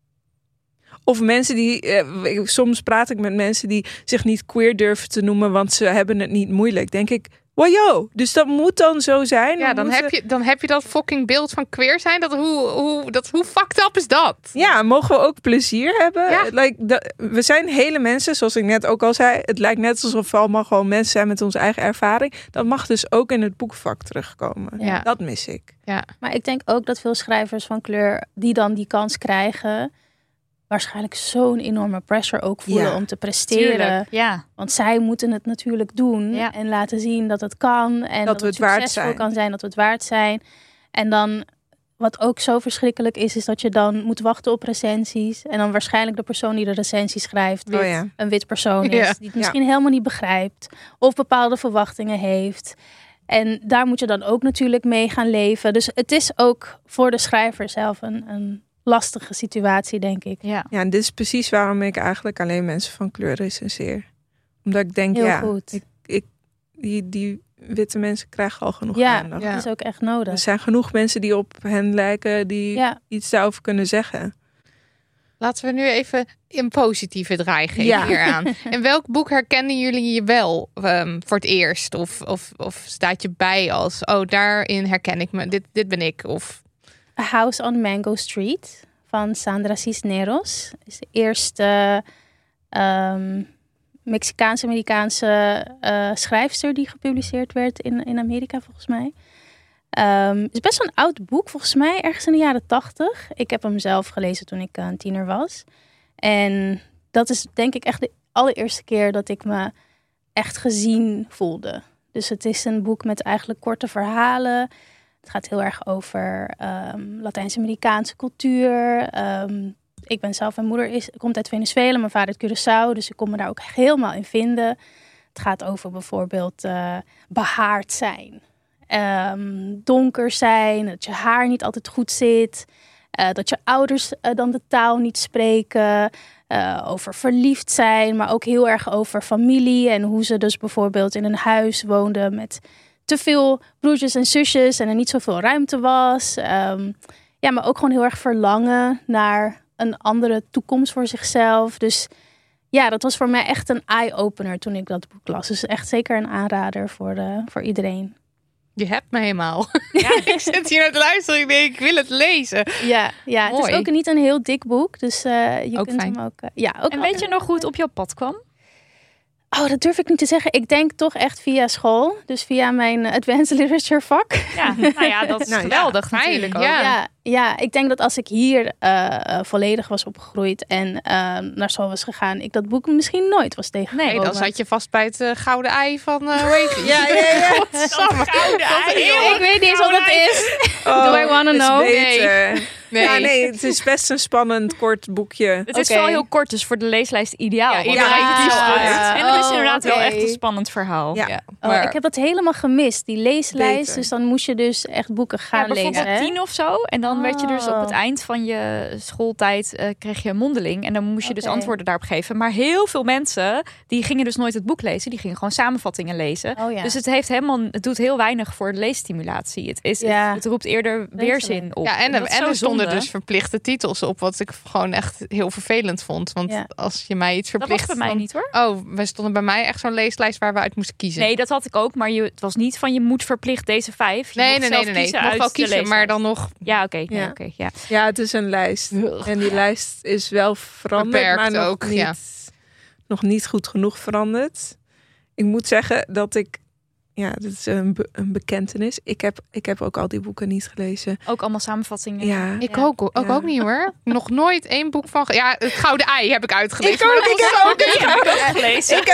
Of mensen die... Uh, soms praat ik met mensen die zich niet queer durven te noemen... want ze hebben het niet moeilijk. Denk ik, wow, dus dat moet dan zo zijn? Ja, dan heb, je, dan heb je dat fucking beeld van queer zijn. Dat, hoe, hoe, dat, hoe fucked up is dat? Ja, mogen we ook plezier hebben? Ja. Like, dat, we zijn hele mensen, zoals ik net ook al zei. Het lijkt net alsof we allemaal gewoon mensen zijn met onze eigen ervaring. Dat mag dus ook in het boekvak terugkomen. Ja. Dat mis ik. Ja. Maar ik denk ook dat veel schrijvers van kleur die dan die kans krijgen... waarschijnlijk zo'n enorme pressure ook voelen Ja, om te presteren. Tuurlijk, ja. Want zij moeten het natuurlijk doen Ja. en laten zien dat het kan. En dat, we het het waard succesvol zijn. kan zijn, dat we het waard zijn. En dan, wat ook zo verschrikkelijk is, is dat je dan moet wachten op recensies. En dan waarschijnlijk de persoon die de recensie schrijft, wit, Oh ja. een wit persoon is. Ja. Die het misschien helemaal niet begrijpt. Of bepaalde verwachtingen heeft. En daar moet je dan ook natuurlijk mee gaan leven. Dus het is ook voor de schrijver zelf een... een lastige situatie, denk ik. Ja. Ja, en dit is precies waarom ik eigenlijk alleen mensen van kleur recenseer. Omdat ik denk, Heel ja, goed. Ik, ik, die, die witte mensen krijgen al genoeg Ja, aandacht. dat is ook echt nodig. Er zijn genoeg mensen die op hen lijken, die Ja. iets daarover kunnen zeggen. Laten we nu even een positieve draai geven Ja. hieraan. In welk boek herkennen jullie je wel um, voor het eerst? Of, of, of staat je bij als, oh, daarin herken ik me. Dit, dit ben ik. Of... A House on Mango Street van Sandra Cisneros. Is de eerste um, Mexicaans-Amerikaanse uh, schrijfster die gepubliceerd werd in, in Amerika, volgens mij. Um, het is best wel een oud boek, volgens mij, ergens in de jaren tachtig. Ik heb hem zelf gelezen toen ik uh, een tiener was. En dat is denk ik echt de allereerste keer dat ik me echt gezien voelde. Dus het is een boek met eigenlijk korte verhalen. Het gaat heel erg over um, Latijns-Amerikaanse cultuur. Um, ik ben zelf, mijn moeder is, komt uit Venezuela, mijn vader uit Curaçao. Dus ik kon me daar ook echt helemaal in vinden. Het gaat over bijvoorbeeld uh, behaard zijn. Um, donker zijn, dat je haar niet altijd goed zit. Uh, dat je ouders uh, dan de taal niet spreken. Uh, over verliefd zijn, maar ook heel erg over familie. En hoe ze dus bijvoorbeeld in een huis woonden met te veel broertjes en zusjes en er niet zoveel ruimte was. Um, ja, maar ook gewoon heel erg verlangen naar een andere toekomst voor zichzelf. Dus ja, dat was voor mij echt een eye-opener toen ik dat boek las. Dus echt zeker een aanrader voor, uh, voor iedereen. Je hebt me helemaal. Ja, ik zit hier naar te luisteren. Ik denk, ik wil het lezen. Ja, ja het Mooi. is ook niet een heel dik boek. Dus uh, je Ook kunt fijn. hem ook... Uh, ja, ook En weet je nog hoe het op jouw pad kwam? Oh, dat durf ik niet te zeggen. Ik denk toch echt via school. Dus via mijn uh, advanced literature vak. Ja, nou ja, dat is Nou ja, geweldig fijn, natuurlijk ook. ja. Ja, ja, ik denk dat als ik hier uh, uh, volledig was opgegroeid en uh, naar school was gegaan, ik dat boek misschien nooit was tegengekomen. Nee, dan zat je vast bij het uh, gouden ei van, uh, hoe heet die? Ja, ja, ja. Godsamme. Gouden ei, joh. Ik weet niet eens wat het is. Oh, Do I wanna het is know? beter. Nee. Ja, nee, het is best een spannend kort boekje. Het is Oké. vooral heel kort, dus voor de leeslijst ideaal. Ja, want iedereen dan weet je kiest het het. uit. En het is Oh, inderdaad wel oké. echt een spannend verhaal. Ja. Ja, Oh, maar ik heb dat helemaal gemist, die leeslijst. Beter. Dus dan moest je dus echt boeken Ja, gaan bijvoorbeeld lezen. hè? tien of zo. En dan werd je dus op het Oh. eind van je schooltijd uh, kreeg je een mondeling. En dan moest je dus Oké. antwoorden daarop geven. Maar heel veel mensen, die gingen dus nooit het boek lezen. Die gingen gewoon samenvattingen lezen. Oh ja. Dus het heeft helemaal, het doet heel weinig voor de leesstimulatie. Het, is, Ja. het, het roept eerder weerzin op. ja, en, dat er, is en zo er stonden zonde. dus verplichte titels op, wat ik gewoon echt heel vervelend vond. Want Ja. als je mij iets Dat was verplicht... bij mij dan- niet hoor. Oh, we stonden bij mij echt zo'n leeslijst waar we uit moesten kiezen. Nee, dat had ik ook. Maar je, het was niet van je moet verplicht deze vijf. Je nee, mocht nee, zelf nee, nee. Ik kiezen mocht uit wel de kiezen, maar dan leeslijst. nog Ja, oké. nee, Ja. oké, ja. Ja, het is een lijst. En die lijst is wel veranderd, Beperkt maar nog, ook, niet, ja. nog niet goed genoeg veranderd. Ik moet zeggen dat ik... Ja, dit is een, be- een bekentenis. Ik heb, ik heb ook al die boeken niet gelezen. Ook allemaal samenvattingen. Ja. Ik Ja. ook, ook, Ja. ook niet hoor. Nog nooit één boek van... Ja, het Gouden Ei heb ik uitgelezen. Ik ook, maar dat ik was heb ook zo het dun. heb ik ook gelezen. Ik heb,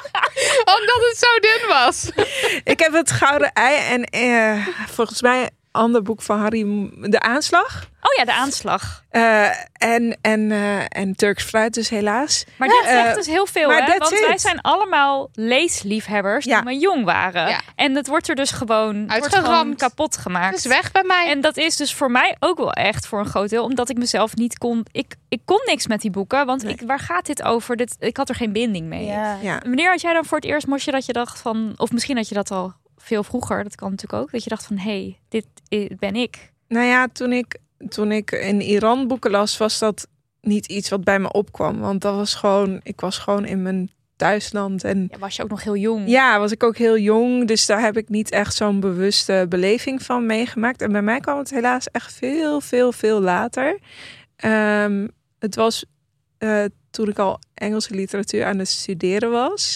Omdat het zo dun was. ik heb het Gouden Ei en eh, volgens mij ander boek van Harry, De Aanslag. Oh ja, De Aanslag. Uh, en, en, uh, en Turks fruit dus helaas. Maar dit Uh, zegt dus heel veel, hè? Want it. wij zijn allemaal leesliefhebbers Ja. toen we jong waren. Ja. En het wordt er dus gewoon, het wordt Uitgeramd. gewoon kapot gemaakt. Het is weg bij mij. En dat is dus voor mij ook wel echt voor een groot deel, omdat ik mezelf niet kon. Ik, ik kon niks met die boeken, want Nee. ik, waar gaat dit over? Dit, ik had er geen binding mee. Ja. Ja. Wanneer had jij dan voor het eerst, Mosje, dat je dacht van, of misschien had je dat al veel vroeger, dat kan natuurlijk ook, dat je dacht van, hé, hey, dit i- ben ik. Nou ja, toen ik, toen ik in Iran boeken las, was dat niet iets wat bij me opkwam. Want dat was gewoon, ik was gewoon in mijn thuisland. En Ja, was je ook nog heel jong? ja, was ik ook heel jong. Dus daar heb ik niet echt zo'n bewuste beleving van meegemaakt. En bij mij kwam het helaas echt veel, veel, veel later. Um, het was uh, toen ik al Engelse literatuur aan het studeren was.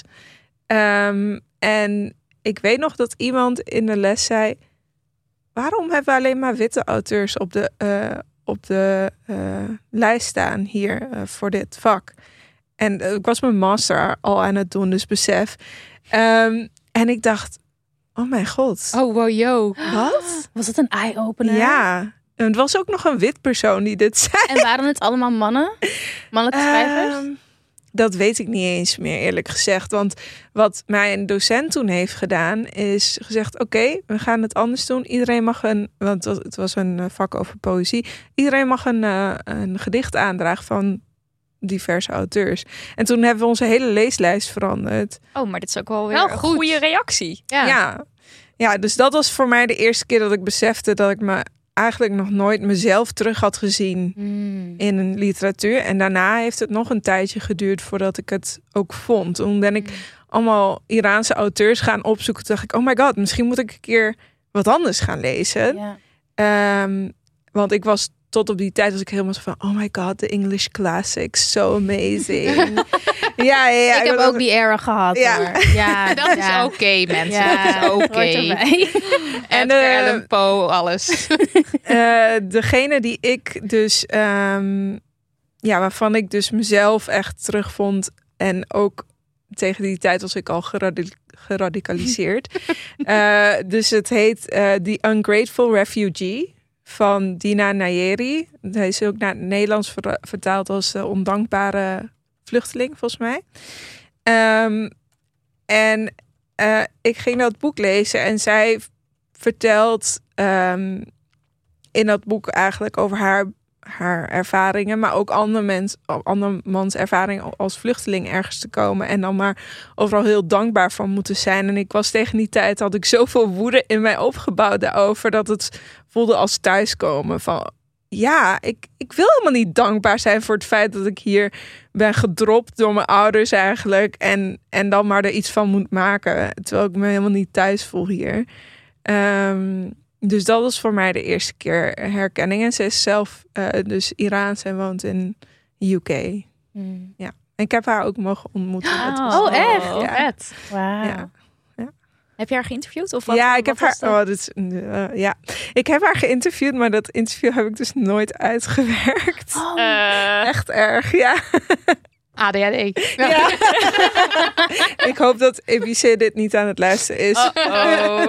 Um, en ik weet nog dat iemand in de les zei: waarom hebben we alleen maar witte auteurs op de, uh, op de uh, lijst staan hier uh, voor dit vak? En uh, ik was mijn master al aan het doen, dus besef. Um, en ik dacht, oh mijn god. Oh, wow, yo. Wat? Was het een eye-opener? Ja. En het was ook nog een wit persoon die dit zei. En waren het allemaal mannen? Mannelijke schrijvers? Um, dat weet ik niet eens meer, eerlijk gezegd. Want wat mijn docent toen heeft gedaan, is gezegd: oké, okay, we gaan het anders doen. Iedereen mag een, want het was een vak over poëzie. Iedereen mag een, uh, een gedicht aandragen van diverse auteurs. En toen hebben we onze hele leeslijst veranderd. Oh, maar dit is ook wel weer Wel een goed. goede reactie. Ja. Ja. ja, dus dat was voor mij de eerste keer dat ik besefte dat ik me eigenlijk nog nooit mezelf terug had gezien Mm. in een literatuur. En daarna heeft het nog een tijdje geduurd voordat ik het ook vond. Toen ben ik allemaal Iraanse auteurs gaan opzoeken. Toen dacht ik, oh my god, misschien moet ik een keer wat anders gaan lezen. Ja. Um, want ik was tot op die tijd was ik helemaal zo van, oh my god, the English classics, so amazing. ja, ja, ja. Ik heb ook die era gehad. Ja. Hoor. Ja, Dat ja. is oké, okay, mensen. Ja, dat is oké. hoort erbij. En uh, Allan Poe, alles. uh, degene die ik dus, um, ja, waarvan ik dus mezelf echt terugvond en ook tegen die tijd was ik al geradi- geradicaliseerd. uh, dus het heet uh, The Ungrateful Refugee van Dina Nayeri. Hij is ook naar het Nederlands ver- vertaald als de ondankbare vluchteling, volgens mij. Um, en uh, ik ging dat boek lezen en zij vertelt um, in dat boek eigenlijk over haar, haar ervaringen, maar ook andere mens, andermans ervaring als vluchteling ergens te komen en dan maar overal heel dankbaar van moeten zijn. En ik was tegen die tijd, had ik zoveel woede in mij opgebouwd daarover, dat het voelde als thuiskomen. Van ja, ik, ik wil helemaal niet dankbaar zijn voor het feit dat ik hier ben gedropt door mijn ouders eigenlijk en, en dan maar er iets van moet maken, terwijl ik me helemaal niet thuis voel hier. Um, Dus dat was voor mij de eerste keer herkenning. En ze is zelf uh, dus Iraans en woont in U K. Mm. Ja. En ik heb haar ook mogen ontmoeten. Oh, was, Oh, echt? Ja. Vet. Wauw. Ja. Heb je haar geïnterviewd? Of wat, ja, ik wat heb was haar. dat? Oh, dit is, uh, ja, ik heb haar geïnterviewd, maar dat interview heb ik dus nooit uitgewerkt. Oh. Uh, Echt erg, ja. A D H D. Ja. ja. Ik hoop dat E B C dit niet aan het luisteren is. Uh-oh.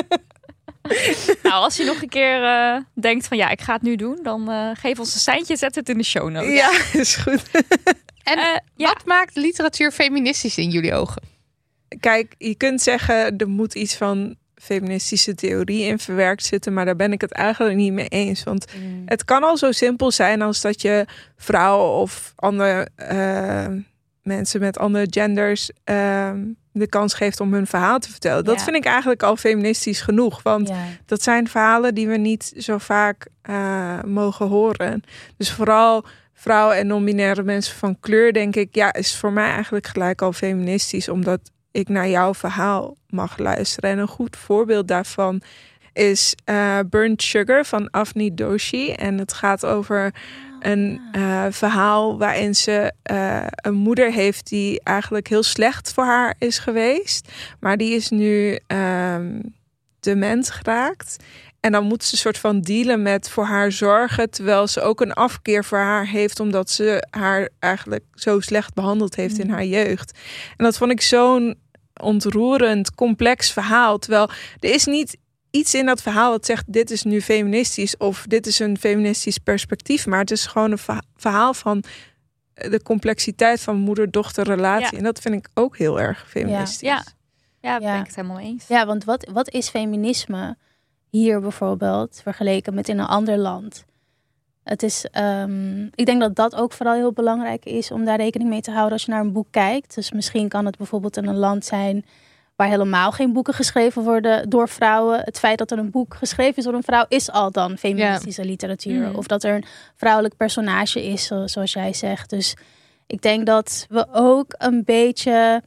Nou, als je nog een keer uh, denkt van ja, ik ga het nu doen, dan uh, geef ons een seintje, zet het in de show notes. Ja, is goed. En Uh, ja. wat maakt literatuur feministisch in jullie ogen? Kijk, je kunt zeggen, er moet iets van feministische theorie in verwerkt zitten, maar daar ben ik het eigenlijk niet mee eens. Want Mm. het kan al zo simpel zijn als dat je vrouwen of andere uh, mensen met andere genders uh, de kans geeft om hun verhaal te vertellen. Dat Ja. vind ik eigenlijk al feministisch genoeg. Want Ja. dat zijn verhalen die we niet zo vaak uh, mogen horen. Dus vooral vrouwen en non-binaire mensen van kleur, denk ik, ja, is voor mij eigenlijk gelijk al feministisch, omdat ik naar jouw verhaal mag luisteren. En een goed voorbeeld daarvan is uh, Burnt Sugar van Avni Doshi. En het gaat over een uh, verhaal waarin ze uh, een moeder heeft die eigenlijk heel slecht voor haar is geweest. Maar die is nu um, dement geraakt. En dan moet ze een soort van dealen met voor haar zorgen, terwijl ze ook een afkeer voor haar heeft, omdat ze haar eigenlijk zo slecht behandeld heeft in haar jeugd. En dat vond ik zo'n ontroerend, complex verhaal. Terwijl er is niet iets in dat verhaal dat zegt, dit is nu feministisch of dit is een feministisch perspectief. Maar het is gewoon een verha- verhaal van de complexiteit van moeder-dochter relatie. Ja. En dat vind ik ook heel erg feministisch. Ja, ja daar Ja. ben ik het helemaal mee eens. Ja, want wat, wat is feminisme hier bijvoorbeeld vergeleken met in een ander land? Het is, um, ik denk dat dat ook vooral heel belangrijk is om daar rekening mee te houden als je naar een boek kijkt. Dus misschien kan het bijvoorbeeld in een land zijn waar helemaal geen boeken geschreven worden door vrouwen. Het feit dat er een boek geschreven is door een vrouw is al dan feministische ja. literatuur. Mm. Of dat er een vrouwelijk personage is, zoals jij zegt. Dus ik denk dat we ook een beetje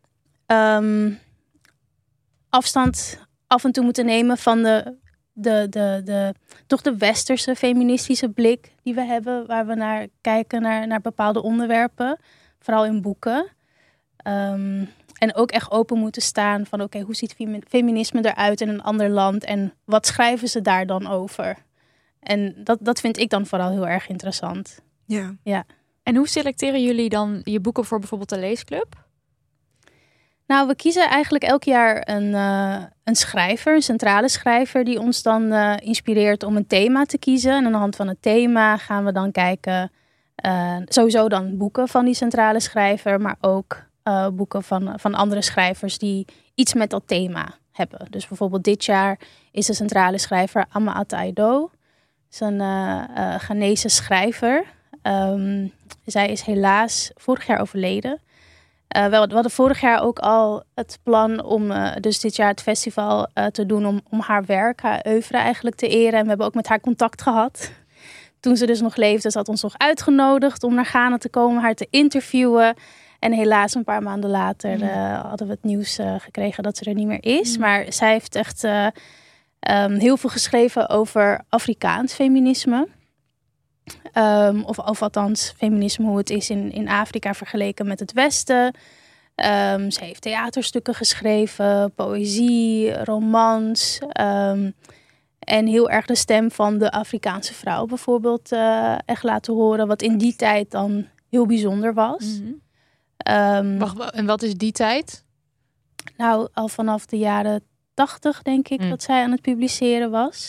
um, afstand af en toe moeten nemen van de, de, de, de, toch de westerse feministische blik die we hebben. Waar we naar kijken, naar, naar bepaalde onderwerpen. Vooral in boeken. Um, En ook echt open moeten staan van oké, okay, hoe ziet feminisme eruit in een ander land en wat schrijven ze daar dan over? En dat, dat vind ik dan vooral heel erg interessant. Ja. ja. En hoe selecteren jullie dan je boeken voor bijvoorbeeld de leesclub? Nou, we kiezen eigenlijk elk jaar een, uh, een schrijver, een centrale schrijver, die ons dan uh, inspireert om een thema te kiezen. En aan de hand van het thema gaan we dan kijken, uh, sowieso dan boeken van die centrale schrijver, maar ook Uh, boeken van, van andere schrijvers die iets met dat thema hebben. Dus bijvoorbeeld dit jaar is de centrale schrijver Amma Ata Aidoo. Dat is een uh, uh, Ghanese schrijver. Um, zij is helaas vorig jaar overleden. Uh, we hadden vorig jaar ook al het plan om uh, dus dit jaar het festival uh, te doen om, om haar werk, haar oeuvre eigenlijk te eren. En we hebben ook met haar contact gehad. Toen ze dus nog leefde, ze had ons nog uitgenodigd om naar Ghana te komen, haar te interviewen. En helaas een paar maanden later uh, hadden we het nieuws uh, gekregen dat ze er niet meer is. Mm. Maar zij heeft echt uh, um, heel veel geschreven over Afrikaans feminisme. Um, of, of althans feminisme, hoe het is in, in Afrika vergeleken met het Westen. Um, ze heeft theaterstukken geschreven, poëzie, romans. Um, en heel erg de stem van de Afrikaanse vrouw bijvoorbeeld uh, echt laten horen. Wat in die tijd dan heel bijzonder was. Mm-hmm. Um, Wacht, en wat is die tijd? Nou, al vanaf de jaren tachtig denk ik mm. dat zij aan het publiceren was.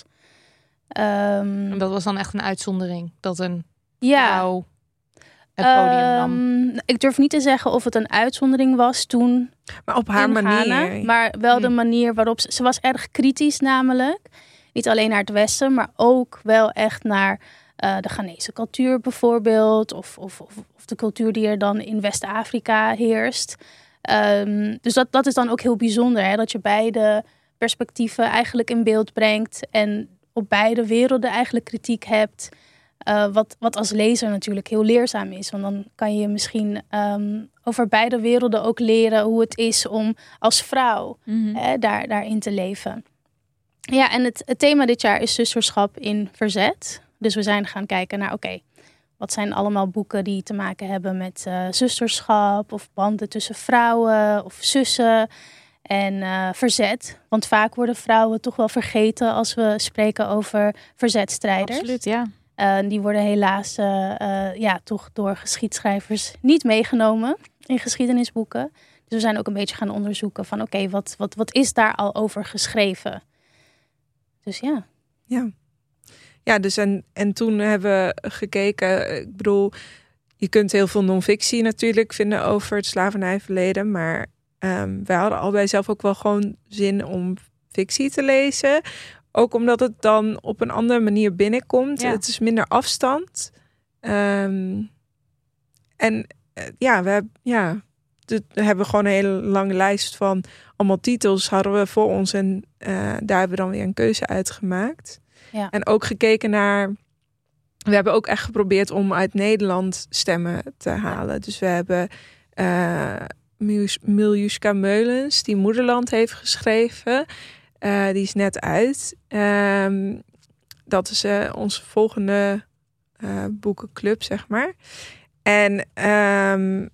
Um, en dat was dan echt een uitzondering? Dat een ja. vrouw het podium nam? Um, ik durf niet te zeggen of het een uitzondering was toen. Maar op haar manier. Ghana, maar wel mm. de manier waarop ze... Ze was erg kritisch namelijk. Niet alleen naar het Westen, maar ook wel echt naar... Uh, de Ghanese cultuur bijvoorbeeld, of, of, of, of de cultuur die er dan in West-Afrika heerst. Um, dus dat, dat is dan ook heel bijzonder, hè? Dat je beide perspectieven eigenlijk in beeld brengt en op beide werelden eigenlijk kritiek hebt. Uh, wat, wat als lezer natuurlijk heel leerzaam is, want dan kan je misschien um, over beide werelden ook leren hoe het is om als vrouw mm-hmm. hè, daar, daarin te leven. Ja, en het, het thema dit jaar is zusterschap in verzet. Dus we zijn gaan kijken naar, oké, okay, wat zijn allemaal boeken die te maken hebben met uh, zusterschap of banden tussen vrouwen of zussen en uh, verzet. Want vaak worden vrouwen toch wel vergeten als we spreken over verzetstrijders. Absoluut, ja. Uh, die worden helaas uh, uh, ja, toch door geschiedschrijvers niet meegenomen in geschiedenisboeken. Dus we zijn ook een beetje gaan onderzoeken van, oké, okay, wat, wat, wat is daar al over geschreven? Dus ja. Ja. Ja, dus en, en toen hebben we gekeken, ik bedoel, je kunt heel veel non-fictie natuurlijk vinden over het slavernijverleden, maar um, wij hadden allebei zelf ook wel gewoon zin om fictie te lezen. Ook omdat het dan op een andere manier binnenkomt. Ja. Het is minder afstand. Um, en uh, ja, we hebben, ja, we hebben gewoon een hele lange lijst van allemaal titels hadden we voor ons en uh, daar hebben we dan weer een keuze uitgemaakt. Ja. En ook gekeken naar... We hebben ook echt geprobeerd om uit Nederland stemmen te halen. Dus we hebben uh, Miljuska Meulens, die Moederland heeft geschreven. Uh, die is net uit. Um, dat is uh, onze volgende uh, boekenclub, zeg maar. En um,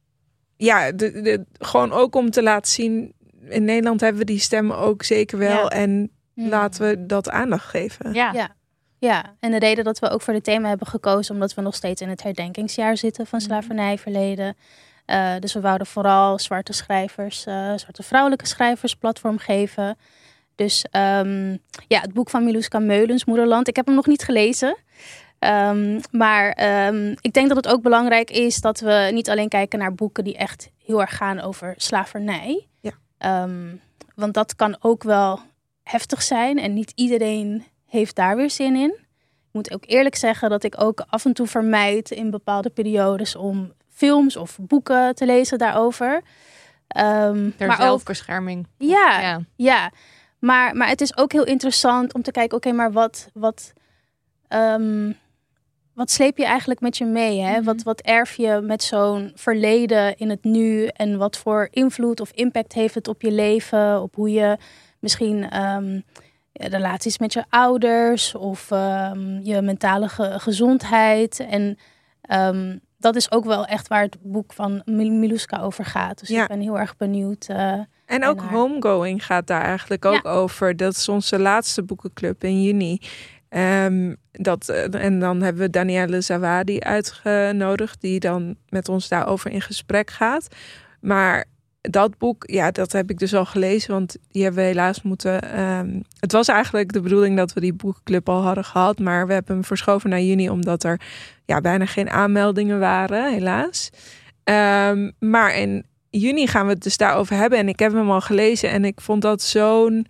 ja, de, de, gewoon ook om te laten zien... In Nederland hebben we die stemmen ook zeker wel. Ja. En mm. laten we dat aandacht geven. Ja. ja. Ja, en de reden dat we ook voor dit thema hebben gekozen... omdat we nog steeds in het herdenkingsjaar zitten van slavernijverleden. Uh, dus we wouden vooral zwarte schrijvers, uh, zwarte vrouwelijke schrijvers platform geven. Dus um, ja, het boek van Miluska Meulens, Moederland. Ik heb hem nog niet gelezen. Um, maar um, ik denk dat het ook belangrijk is dat we niet alleen kijken naar boeken die echt heel erg gaan over slavernij. Ja. Um, want dat kan ook wel heftig zijn en niet iedereen heeft daar weer zin in. Ik moet ook eerlijk zeggen dat ik ook af en toe vermijd in bepaalde periodes om films of boeken te lezen daarover. Um, Ter maar zelfbescherming. Ook, ja, ja, ja. Maar, maar het is ook heel interessant om te kijken, oké, okay, maar wat, wat, um, wat sleep je eigenlijk met je mee? Hè? Mm-hmm. Wat, wat erf je met zo'n verleden in het nu? En wat voor invloed of impact heeft het op je leven? Op hoe je misschien um, relaties met je ouders of um, je mentale ge- gezondheid. En um, dat is ook wel echt waar het boek van Miluska over gaat. Dus ja. ik ben heel erg benieuwd. Uh, en ook haar. Homegoing gaat daar eigenlijk ook ja. over. Dat is onze laatste boekenclub in juni. Um, dat, en dan hebben we Danielle Zawadi uitgenodigd, die dan met ons daarover in gesprek gaat. Maar dat boek, ja, dat heb ik dus al gelezen, want die hebben we helaas moeten... Um, het was eigenlijk de bedoeling dat we die boekenclub al hadden gehad, maar we hebben hem verschoven naar juni, omdat er ja, bijna geen aanmeldingen waren, helaas. Um, maar in juni gaan we het dus daarover hebben en ik heb hem al gelezen en ik vond dat zo'n...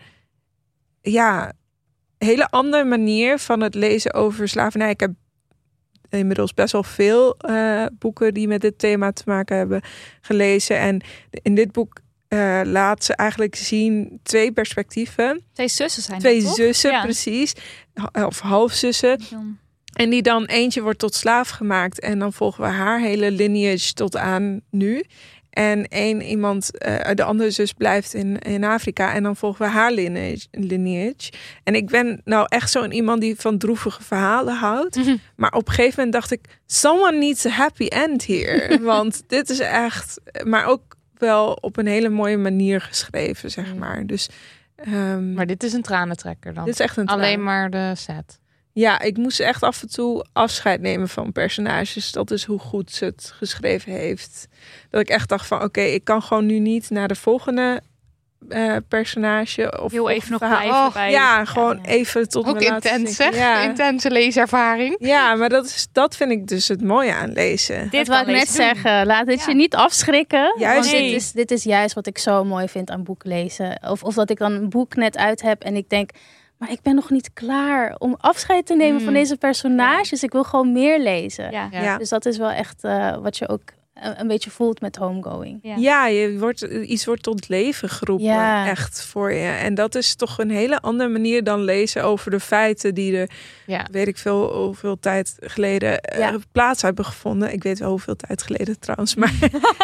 ja. hele andere manier van het lezen over slavernij. Ik heb inmiddels best wel veel uh, boeken die met dit thema te maken hebben gelezen. En in dit boek uh, laat ze eigenlijk zien twee perspectieven. Twee zussen zijn Twee dat, toch? zussen, Ja. precies. Of halfzussen. Ja. En die dan eentje wordt tot slaaf gemaakt. En dan volgen we haar hele lineage tot aan nu. En één iemand, uh, de andere zus blijft in, in Afrika. En dan volgen we haar lineage, lineage. En ik ben nou echt zo'n iemand die van droevige verhalen houdt. Mm-hmm. Maar op een gegeven moment dacht ik, someone needs a happy end here. Want dit is echt, maar ook wel op een hele mooie manier geschreven, zeg maar. Dus, um, maar dit is een tranentrekker dan? Dit is echt een Alleen tranen. Maar de set. Ja, ik moest echt af en toe afscheid nemen van personages. Dat is hoe goed ze het geschreven heeft. Dat ik echt dacht van, oké, okay, ik kan gewoon nu niet naar de volgende uh, personage. Of heel even nog blijven oh, bij. Ja, gewoon ja. even tot ook me intens, zeg. Ja. Intense leeservaring. Ja, maar dat, is, dat vind ik dus het mooie aan lezen. Dit wou ik net doen. zeggen. Laat dit ja. je niet afschrikken. Juist. Want dit is, dit is juist wat ik zo mooi vind aan boek lezen. Of, of dat ik dan een boek net uit heb en ik denk, maar ik ben nog niet klaar om afscheid te nemen mm. van deze personages. Ja. Ik wil gewoon meer lezen. Ja. Ja. Dus dat is wel echt uh, wat je ook een beetje voelt met Homegoing. Ja, ja je wordt, iets wordt tot leven geroepen. Ja. Echt voor je. En dat is toch een hele andere manier dan lezen over de feiten die er, ja. weet ik veel, hoeveel tijd geleden ja. uh, plaats hebben gevonden. Ik weet wel hoeveel tijd geleden trouwens. Maar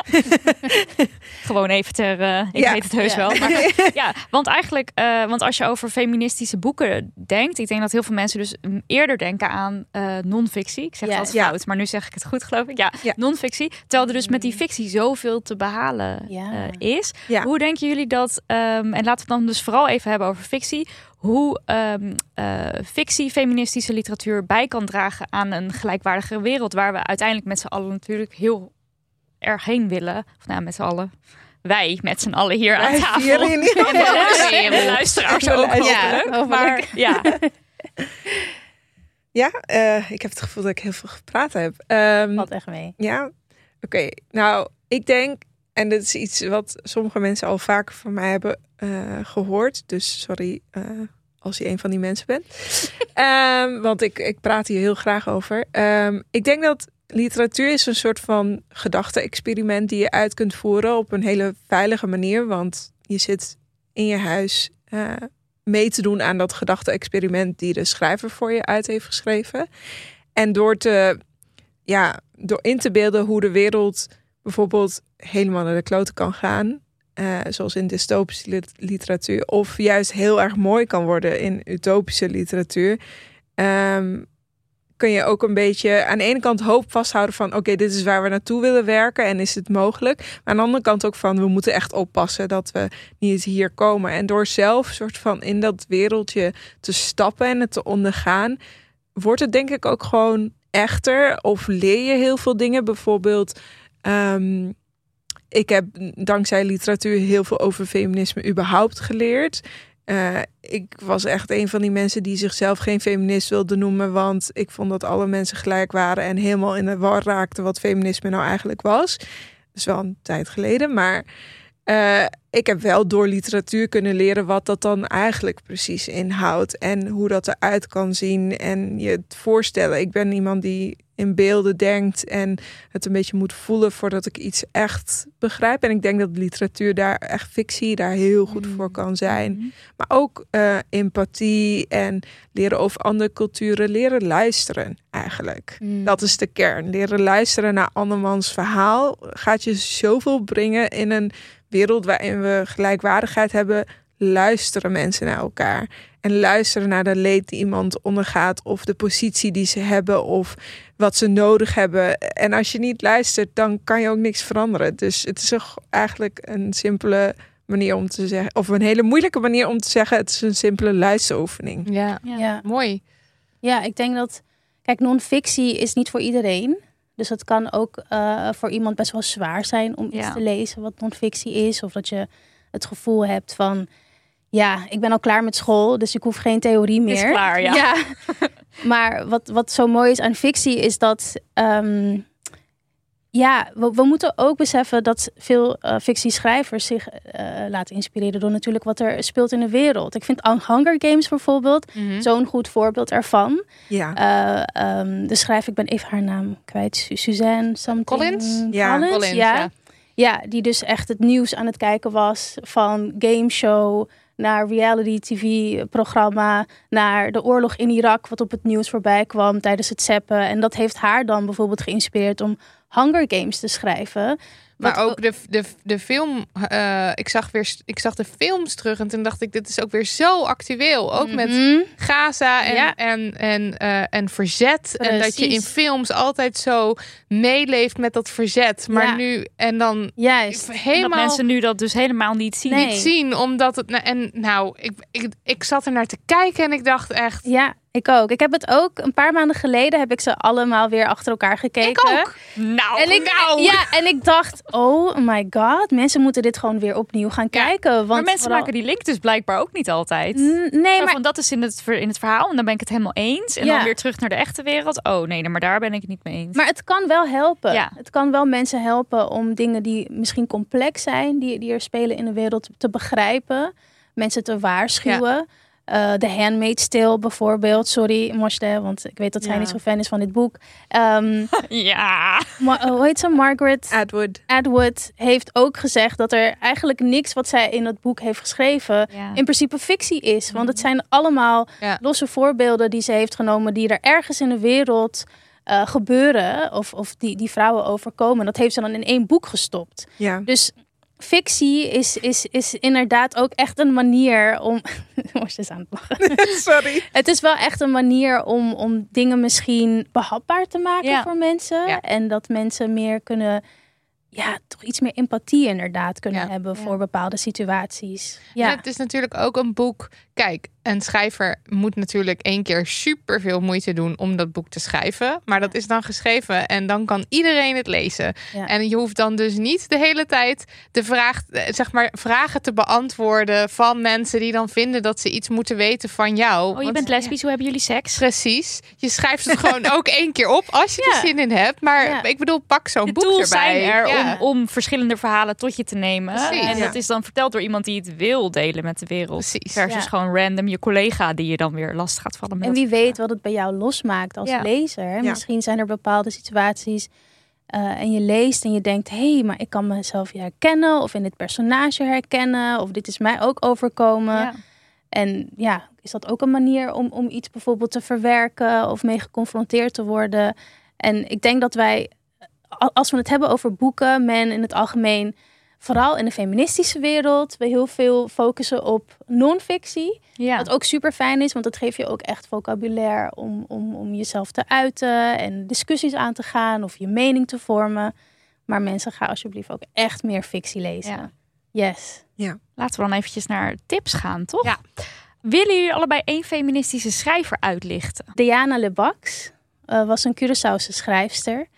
gewoon even ter, uh, ik ja. weet het heus ja. wel. Maar, ja, want eigenlijk, uh, want als je over feministische boeken denkt, ik denk dat heel veel mensen dus eerder denken aan uh, non-fictie. Ik zeg ja. het altijd fout, maar nu zeg ik het goed, geloof ik. Ja, ja. non-fictie. Terwijl er dus met die fictie zoveel te behalen ja. uh, is. Ja. Hoe denken jullie dat, um, en laten we het dan dus vooral even hebben over fictie, hoe um, uh, fictie, feministische literatuur bij kan dragen aan een gelijkwaardige wereld waar we uiteindelijk met z'n allen natuurlijk heel erg heen willen. Of nou, met z'n allen. Wij met z'n allen hier Wij aan tafel. Hier in die en de, de luisteraars ook hopelijk. Ja, maar ja. Ja, uh, ik heb het gevoel dat ik heel veel gepraat heb. Um, Valt echt mee. Ja, oké. Okay. Nou, ik denk, en dat is iets wat sommige mensen al vaker van mij hebben uh, gehoord. Dus sorry uh, als je een van die mensen bent. um, want ik, ik praat hier heel graag over. Um, ik denk dat literatuur is een soort van gedachte-experiment die je uit kunt voeren op een hele veilige manier. Want je zit in je huis uh, mee te doen aan dat gedachte-experiment die de schrijver voor je uit heeft geschreven. En door te, ja, door in te beelden hoe de wereld bijvoorbeeld helemaal naar de kloten kan gaan. Uh, zoals in dystopische literatuur. Of juist heel erg mooi kan worden in utopische literatuur. Um, kun je ook een beetje aan de ene kant hoop vasthouden van oké, okay, dit is waar we naartoe willen werken en is het mogelijk. Maar aan de andere kant ook van we moeten echt oppassen dat we niet hier komen. En door zelf soort van in dat wereldje te stappen en het te ondergaan, wordt het denk ik ook gewoon echter. Of leer je heel veel dingen. Bijvoorbeeld, um, ik heb dankzij literatuur heel veel over feminisme überhaupt geleerd. Uh, ik was echt een van die mensen die zichzelf geen feminist wilde noemen. Want ik vond dat alle mensen gelijk waren. En helemaal in de war raakte wat feminisme nou eigenlijk was. Dat is wel een tijd geleden. Maar uh, ik heb wel door literatuur kunnen leren wat dat dan eigenlijk precies inhoudt. En hoe dat eruit kan zien. En je het voorstellen. Ik ben iemand die in beelden denkt en het een beetje moet voelen voordat ik iets echt begrijp. En ik denk dat literatuur daar, echt fictie, daar heel goed mm. voor kan zijn. Mm. Maar ook uh, empathie en leren over andere culturen, leren luisteren eigenlijk. Mm. Dat is de kern. Leren luisteren naar andermans verhaal gaat je zoveel brengen in een wereld waarin we gelijkwaardigheid hebben. Luisteren mensen naar elkaar. En luisteren naar de leed die iemand ondergaat. Of de positie die ze hebben. Of wat ze nodig hebben. En als je niet luistert, dan kan je ook niks veranderen. Dus het is toch eigenlijk een simpele manier om te zeggen. Of een hele moeilijke manier om te zeggen. Het is een simpele luisteroefening. Ja, ja. ja. Mooi. Ja, ik denk dat... Kijk, non-fictie is niet voor iedereen. Dus het kan ook uh, voor iemand best wel zwaar zijn om ja. iets te lezen wat non-fictie is. Of dat je het gevoel hebt van... Ja, ik ben al klaar met school, dus ik hoef geen theorie meer. Is klaar, ja. ja. Maar wat, wat zo mooi is aan fictie is dat... Um, ja, we, we moeten ook beseffen dat veel uh, fictieschrijvers zich uh, laten inspireren door natuurlijk wat er speelt in de wereld. Ik vind Hunger Games bijvoorbeeld mm-hmm. zo'n goed voorbeeld ervan. Ja. Uh, um, de schrijver, ik ben even haar naam kwijt, Suzanne something. Collins? Ja, Collins, Collins, ja. ja. Ja, die dus echt het nieuws aan het kijken was van gameshow naar reality tv-programma, naar de oorlog in Irak, wat op het nieuws voorbij kwam tijdens het zappen. En dat heeft haar dan bijvoorbeeld geïnspireerd om Hunger Games te schrijven. Maar wat ook de, de, de film, uh, ik, zag weer, ik zag de films terug en toen dacht ik, dit is ook weer zo actueel. Ook mm-hmm. met Gaza en, ja. en, en, uh, en verzet. Precies. En dat je in films altijd zo meeleeft met dat verzet. Maar ja. nu, en dan Juist. helemaal... En dat mensen nu dat dus helemaal niet zien. Nee. Niet zien, omdat het... En nou, ik, ik, ik zat er naar te kijken en ik dacht echt... Ja. Ik ook. Ik heb het ook een paar maanden geleden heb ik ze allemaal weer achter elkaar gekeken. Ik ook. Nou, en ik, nou. Ja, en ik dacht, oh my god, mensen moeten dit gewoon weer opnieuw gaan ja. kijken. Want maar mensen vooral... maken die link dus blijkbaar ook niet altijd. N- nee, Zo maar van, dat is in het, in het verhaal en dan ben ik het helemaal eens. En ja. dan weer terug naar de echte wereld. Oh nee, maar daar ben ik het niet mee eens. Maar het kan wel helpen. Ja. Het kan wel mensen helpen om dingen die misschien complex zijn, die, die er spelen in de wereld, te begrijpen. Mensen te waarschuwen. Ja. Uh, The Handmaid's Tale bijvoorbeeld. Sorry, Moshe, want ik weet dat zij ja. niet zo fan is van dit boek. Um, ja. Ma- hoe heet ze? Margaret Atwood. Atwood heeft ook gezegd dat er eigenlijk niks wat zij in dat boek heeft geschreven ja. in principe fictie is. Want het zijn allemaal ja. losse voorbeelden die ze heeft genomen die er ergens in de wereld uh, gebeuren of, of die, die vrouwen overkomen. Dat heeft ze dan in één boek gestopt. Ja. Dus fictie is, is, is inderdaad ook echt een manier om... Moest eens aan het lachen. Sorry. Het is wel echt een manier om, om dingen misschien behapbaar te maken ja. voor mensen. Ja. En dat mensen meer kunnen... Ja, toch iets meer empathie inderdaad kunnen ja. hebben voor ja. bepaalde situaties. Ja. En het is natuurlijk ook een boek... Kijk, een schrijver moet natuurlijk één keer super veel moeite doen om dat boek te schrijven. Maar dat is dan geschreven en dan kan iedereen het lezen. Ja. En je hoeft dan dus niet de hele tijd de vraag, zeg maar, vragen te beantwoorden van mensen die dan vinden dat ze iets moeten weten van jou. Oh, je bent lesbisch, ja. hoe hebben jullie seks? Precies. Je schrijft het gewoon ook één keer op als je ja. er zin in hebt. Maar ja. ik bedoel, pak zo'n de boek tools erbij. zijn er ja. om, om verschillende verhalen tot je te nemen. Precies. En ja. dat is dan verteld door iemand die het wil delen met de wereld. Precies. Versus ja. gewoon random je collega die je dan weer last gaat vallen. Met en wie weet wat het bij jou losmaakt als ja. lezer. Ja. Misschien zijn er bepaalde situaties uh, en je leest en je denkt... hé, hey, maar ik kan mezelf hier herkennen of in dit personage herkennen... of dit is mij ook overkomen. Ja. En ja, is dat ook een manier om, om iets bijvoorbeeld te verwerken... of mee geconfronteerd te worden? En ik denk dat wij, als we het hebben over boeken... men in het algemeen... vooral in de feministische wereld, we heel veel focussen op non-fictie. Ja. Wat ook super fijn is, want dat geeft je ook echt vocabulaire om, om, om jezelf te uiten en discussies aan te gaan of je mening te vormen. Maar mensen, gaan alsjeblieft ook echt meer fictie lezen. Ja. Yes. Ja. Laten we dan eventjes naar tips gaan, toch? Ja. Willen jullie allebei één feministische schrijver uitlichten? Diana Lebax uh, was een Curaçaose schrijfster.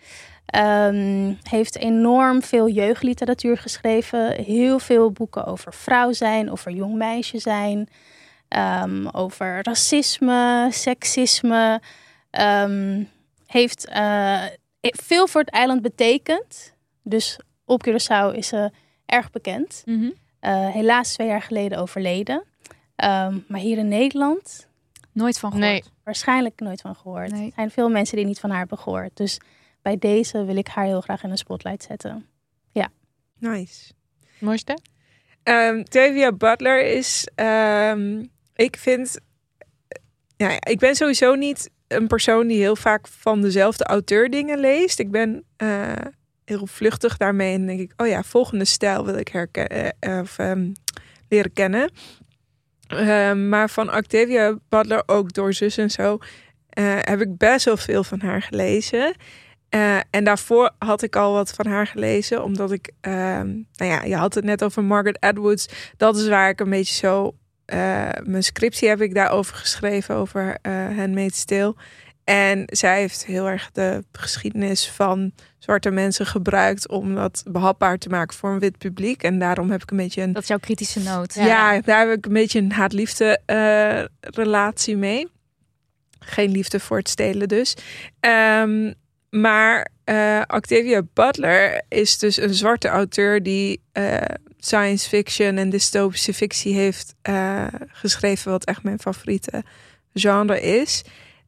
Um, heeft enorm veel jeugdliteratuur geschreven. Heel veel boeken over vrouw zijn, over jong meisje zijn. Um, over racisme, seksisme. Um, heeft uh, veel voor het eiland betekend. Dus op Curaçao is ze erg bekend. Mm-hmm. Uh, helaas twee jaar geleden overleden. Um, maar hier in Nederland... Nooit van gehoord. Nee. Waarschijnlijk nooit van gehoord. Nee. Er zijn veel mensen die niet van haar hebben gehoord. Dus bij deze wil ik haar heel graag in de spotlight zetten. Ja. Nice. Mooiste? Um, Octavia Butler is... Um, ik vind... Ja, ik ben sowieso niet een persoon die heel vaak van dezelfde auteur dingen leest. Ik ben uh, heel vluchtig daarmee. En denk ik, oh ja, volgende stijl wil ik herkennen, uh, of um, leren kennen. Uh, maar van Octavia Butler, ook door Zus en zo, uh, heb ik best wel veel van haar gelezen. Uh, en daarvoor had ik al wat van haar gelezen, omdat ik, uh, nou ja, je had het net over Margaret Atwood. Dat is waar ik een beetje zo, uh, mijn scriptie heb ik daarover geschreven, over uh, Handmaid's Tale. En zij heeft heel erg de geschiedenis van zwarte mensen gebruikt om dat behapbaar te maken voor een wit publiek. En daarom heb ik een beetje een... Dat is jouw kritische noot. Ja, ja daar heb ik een beetje een haat-liefde uh, relatie mee. Geen liefde voor het stelen dus. Um, maar uh, Octavia Butler is dus een zwarte auteur die uh, science fiction en dystopische fictie heeft uh, geschreven, wat echt mijn favoriete genre is.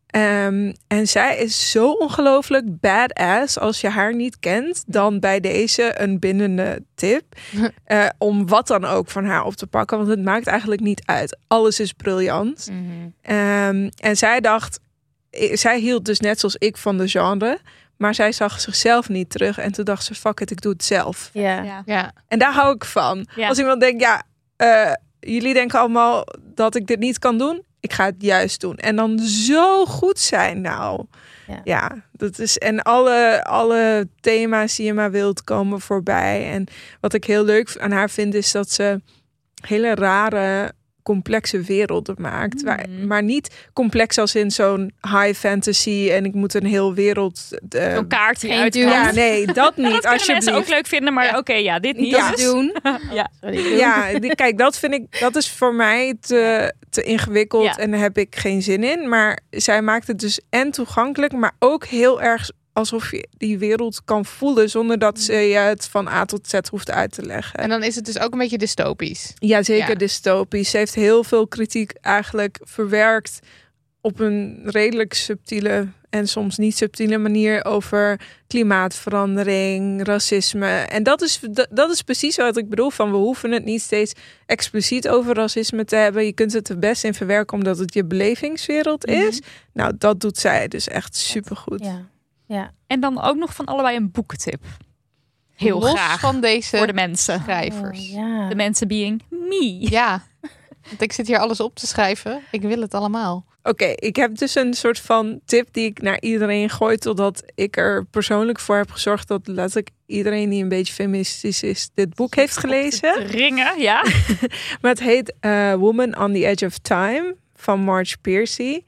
Um, en zij is zo ongelooflijk badass. Als je haar niet kent, dan bij deze een bindende tip. Uh, om wat dan ook van haar op te pakken. Want het maakt eigenlijk niet uit. Alles is briljant. Mm-hmm. Um, en zij dacht... Zij hield dus net zoals ik van de genre. Maar zij zag zichzelf niet terug. En toen dacht ze, fuck it, ik doe het zelf. Ja. Ja. Ja. En daar hou ik van. Ja. Als iemand denkt, ja... Uh, jullie denken allemaal dat ik dit niet kan doen. Ik ga het juist doen. En dan zo goed zijn. Nou, ja, ja dat is... En alle, alle thema's die je maar wilt komen voorbij. En wat ik heel leuk aan haar vind, is dat ze hele rare, complexe werelden maakt. Mm. Waar, maar niet complex als in zo'n high fantasy en ik moet een heel wereld... Uh, een kaart die uit. Ja, nee, dat niet. Dat kunnen alsjeblieft. mensen ook leuk vinden, maar ja. oké, okay, ja, dit niet. Ja. Dat doen. ja. Ja, die, kijk, dat vind ik, dat is voor mij te, te ingewikkeld ja. en daar heb ik geen zin in. Maar zij maakt het dus en toegankelijk, maar ook heel erg alsof je die wereld kan voelen zonder dat ze je het van A tot Z hoeft uit te leggen. En dan is het dus ook een beetje dystopisch. Ja, zeker ja. dystopisch. Ze heeft heel veel kritiek eigenlijk verwerkt op een redelijk subtiele en soms niet subtiele manier over klimaatverandering, racisme. En dat is, dat is precies wat ik bedoel van we hoeven het niet steeds expliciet over racisme te hebben. Je kunt het er best in verwerken omdat het je belevingswereld is. Mm-hmm. Nou, dat doet zij dus echt supergoed. Ja. Ja. En dan ook nog van allebei een boekentip. Heel Los graag van deze voor de mensen. Schrijvers. Oh, ja. De mensen being me. Ja, want ik zit hier alles op te schrijven. Ik wil het allemaal. Oké, okay, ik heb dus een soort van tip die ik naar iedereen gooi, totdat ik er persoonlijk voor heb gezorgd dat letterlijk iedereen die een beetje feministisch is dit boek heeft gelezen. Ringen, ja. Maar het heet uh, Woman on the Edge of Time van Marge Piercy.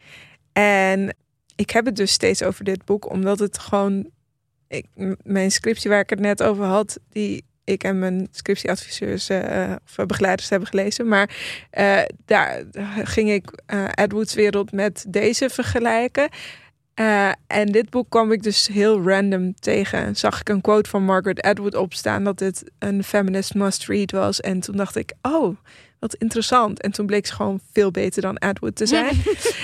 En ik heb het dus steeds over dit boek, omdat het gewoon... Ik, mijn scriptie waar ik het net over had, die ik en mijn scriptieadviseurs uh, of begeleiders hebben gelezen. Maar uh, daar ging ik uh, Atwood's wereld met deze vergelijken. Uh, en dit boek kwam ik dus heel random tegen. Zag ik een quote van Margaret Atwood opstaan dat dit een feminist must read was. En toen dacht ik, oh... wat interessant. En toen bleek ze gewoon veel beter dan Atwood te zijn.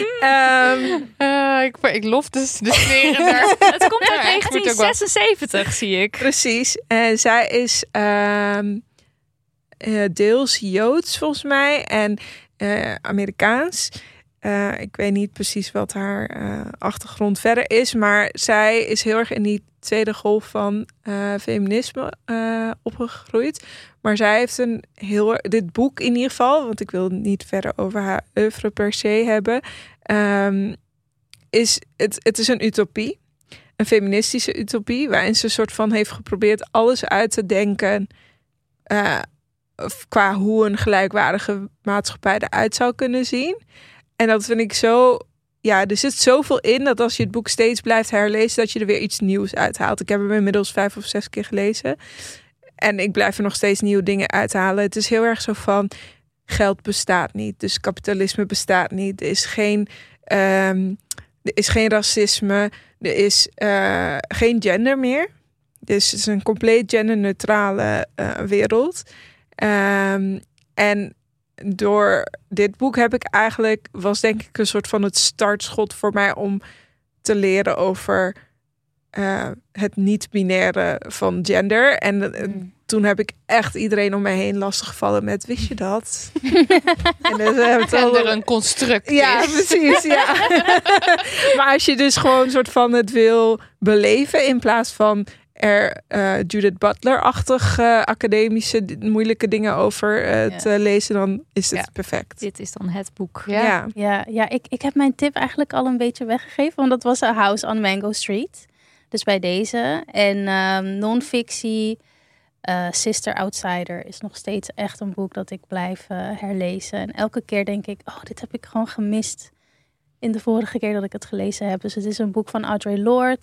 um, uh, ik, ik lof dus de sferen daar. Het komt uit negentien zesenzeventig, zie ik. Precies. En zij is um, uh, deels Joods, volgens mij. En uh, Amerikaans. Uh, ik weet niet precies wat haar uh, achtergrond verder is. Maar zij is heel erg in die tweede golf van uh, feminisme uh, opgegroeid. Maar zij heeft een heel... Dit boek in ieder geval, want ik wil niet verder over haar oeuvre per se hebben. Um, is het, het is een utopie. Een feministische utopie. Waarin ze een soort van heeft geprobeerd alles uit te denken. Uh, qua hoe een gelijkwaardige maatschappij eruit zou kunnen zien. En dat vind ik zo... Ja, er zit zoveel in dat als je het boek steeds blijft herlezen, dat je er weer iets nieuws uithaalt. Ik heb hem inmiddels vijf of zes keer gelezen. En ik blijf er nog steeds nieuwe dingen uithalen. Het is heel erg zo van, geld bestaat niet. Dus kapitalisme bestaat niet. Er is geen, um, er is geen racisme. Er is uh, geen gender meer. Dus het is een compleet genderneutrale uh, wereld. Um, en door dit boek heb ik eigenlijk, was denk ik een soort van het startschot voor mij om te leren over uh, het niet-binaire van gender. En uh, mm. toen heb ik echt iedereen om mij heen lastiggevallen met, wist je dat? en dus, uh, Gender een construct. Ja, is. precies. Ja. Maar als je dus gewoon een soort van het wil beleven in plaats van er uh, Judith Butler-achtig uh, academische moeilijke dingen over uh, ja. te lezen, dan is het ja. perfect. Dit is dan het boek. Ja, ja. ja, ja ik, ik heb mijn tip eigenlijk al een beetje weggegeven, want dat was A House on Mango Street. Dus bij deze. En um, non-fictie, uh, Sister Outsider is nog steeds echt een boek dat ik blijf uh, herlezen. En elke keer denk ik, oh, dit heb ik gewoon gemist in de vorige keer dat ik het gelezen heb. Dus het is een boek van Audre Lorde.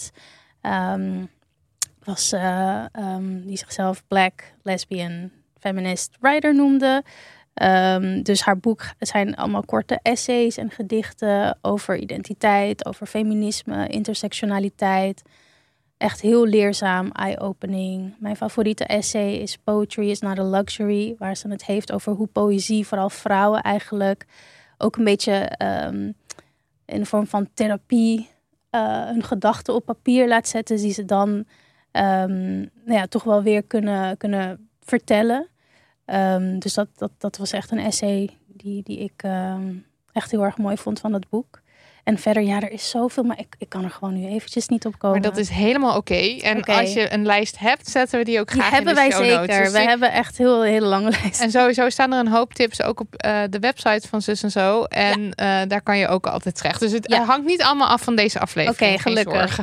Um, was uh, um, die zichzelf black, lesbian, feminist writer noemde. Um, dus haar boek zijn allemaal korte essays en gedichten over identiteit, over feminisme, intersectionaliteit. Echt heel leerzaam, eye-opening. Mijn favoriete essay is Poetry is not a Luxury, waar ze het heeft over hoe poëzie, vooral vrouwen eigenlijk, ook een beetje um, in de vorm van therapie, uh, hun gedachten op papier laat zetten, die ze dan Um, nou ja, toch wel weer kunnen, kunnen vertellen. Um, dus dat, dat, dat was echt een essay die, die ik um, echt heel erg mooi vond van het boek. En verder, ja, er is zoveel, maar ik, ik kan er gewoon nu eventjes niet op komen. Maar dat is helemaal oké. Okay. En okay. Als je een lijst hebt, zetten we die ook graag die in de hebben show wij notes. zeker. Dus wij die... hebben echt heel hele lange lijsten. En sowieso staan er een hoop tips ook op uh, de website van Zus en Zo. En ja. uh, daar kan je ook altijd terecht. Dus het ja. hangt niet allemaal af van deze aflevering. Oké, okay, gelukkig.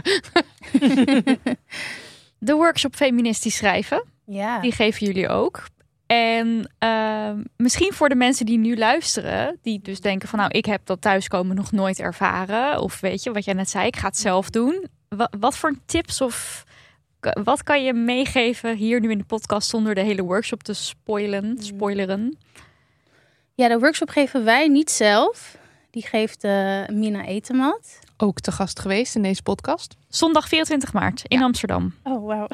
De workshop Feministisch Schrijven, ja. die geven jullie ook. En uh, misschien voor de mensen die nu luisteren, die dus denken van nou, ik heb dat thuiskomen nog nooit ervaren. Of weet je, wat jij net zei, ik ga het zelf doen. Wat, wat voor tips of wat kan je meegeven hier nu in de podcast zonder de hele workshop te spoilen, spoileren? Ja, de workshop geven wij niet zelf. Die geeft uh, Mina Etemat. Ook te gast geweest in deze podcast. Zondag vierentwintig maart in ja. Amsterdam. Oh, wauw.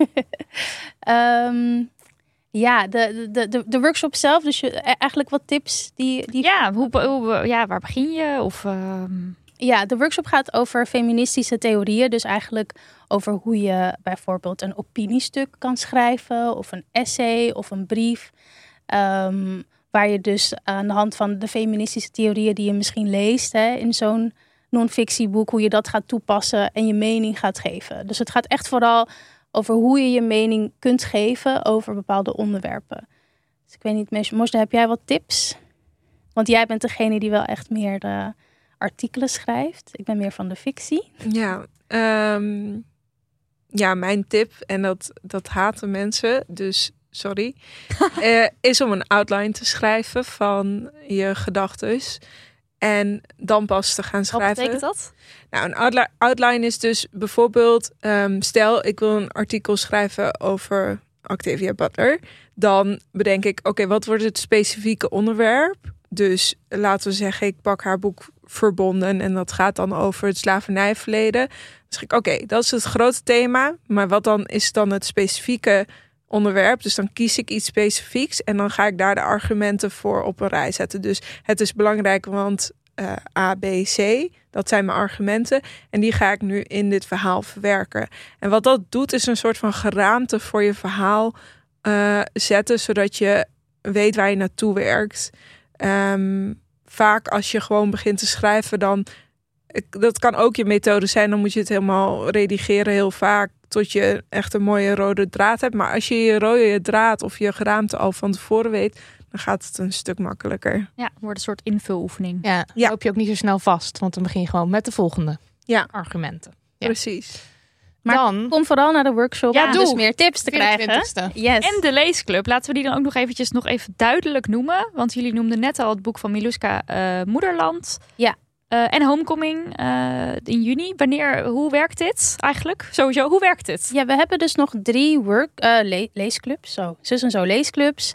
um, ja, de, de, de, de workshop zelf. Dus je, eigenlijk wat tips die... die... Ja, hoe, hoe, ja, waar begin je? Of, uh... Ja, de workshop gaat over feministische theorieën. Dus eigenlijk over hoe je bijvoorbeeld een opiniestuk kan schrijven. Of een essay of een brief. Um, waar je dus aan de hand van de feministische theorieën die je misschien leest, hè, in zo'n non-fictieboek, hoe je dat gaat toepassen en je mening gaat geven. Dus het gaat echt vooral over hoe je je mening kunt geven over bepaalde onderwerpen. Dus ik weet niet, Mosda, heb jij wat tips? Want jij bent degene die wel echt meer de artikelen schrijft. Ik ben meer van de fictie. Ja, um, ja mijn tip, en dat, dat haten mensen, dus sorry, uh, is om een outline te schrijven van je gedachtes. En dan pas te gaan schrijven. Wat betekent dat? Nou, een outline, outline is dus bijvoorbeeld, um, stel ik wil een artikel schrijven over Octavia Butler. Dan bedenk ik, oké, okay, wat wordt het specifieke onderwerp? Dus laten we zeggen, ik pak haar boek Verbonden en dat gaat dan over het slavernijverleden. Dan zeg ik, oké, okay, dat is het grote thema. Maar wat dan is dan het specifieke onderwerp? Dus dan kies ik iets specifieks en dan ga ik daar de argumenten voor op een rij zetten. Dus het is belangrijk, want uh, A, B, C, dat zijn mijn argumenten. En die ga ik nu in dit verhaal verwerken. En wat dat doet, is een soort van geraamte voor je verhaal uh, zetten, zodat je weet waar je naartoe werkt. Um, vaak als je gewoon begint te schrijven, dan dat kan ook je methode zijn. Dan moet je het helemaal redigeren heel vaak tot je echt een mooie rode draad hebt. Maar als je je rode draad of je geraamte al van tevoren weet, dan gaat het een stuk makkelijker. Ja, wordt een soort invuloefening. Ja, dan ja. loop je ook niet zo snel vast, want dan begin je gewoon met de volgende ja. argumenten. Ja. Precies. Maar dan kom vooral naar de workshop ja, om dus meer tips te krijgen. Yes. En de leesclub. Laten we die dan ook nog eventjes nog even duidelijk noemen. Want jullie noemden net al het boek van Miluska uh, Moederland. Ja. Uh, en Homecoming uh, in juni. Wanneer, hoe werkt dit eigenlijk? Sowieso, hoe werkt het? Ja, we hebben dus nog drie work, uh, le- leesclubs. Zo, zus en zo leesclubs.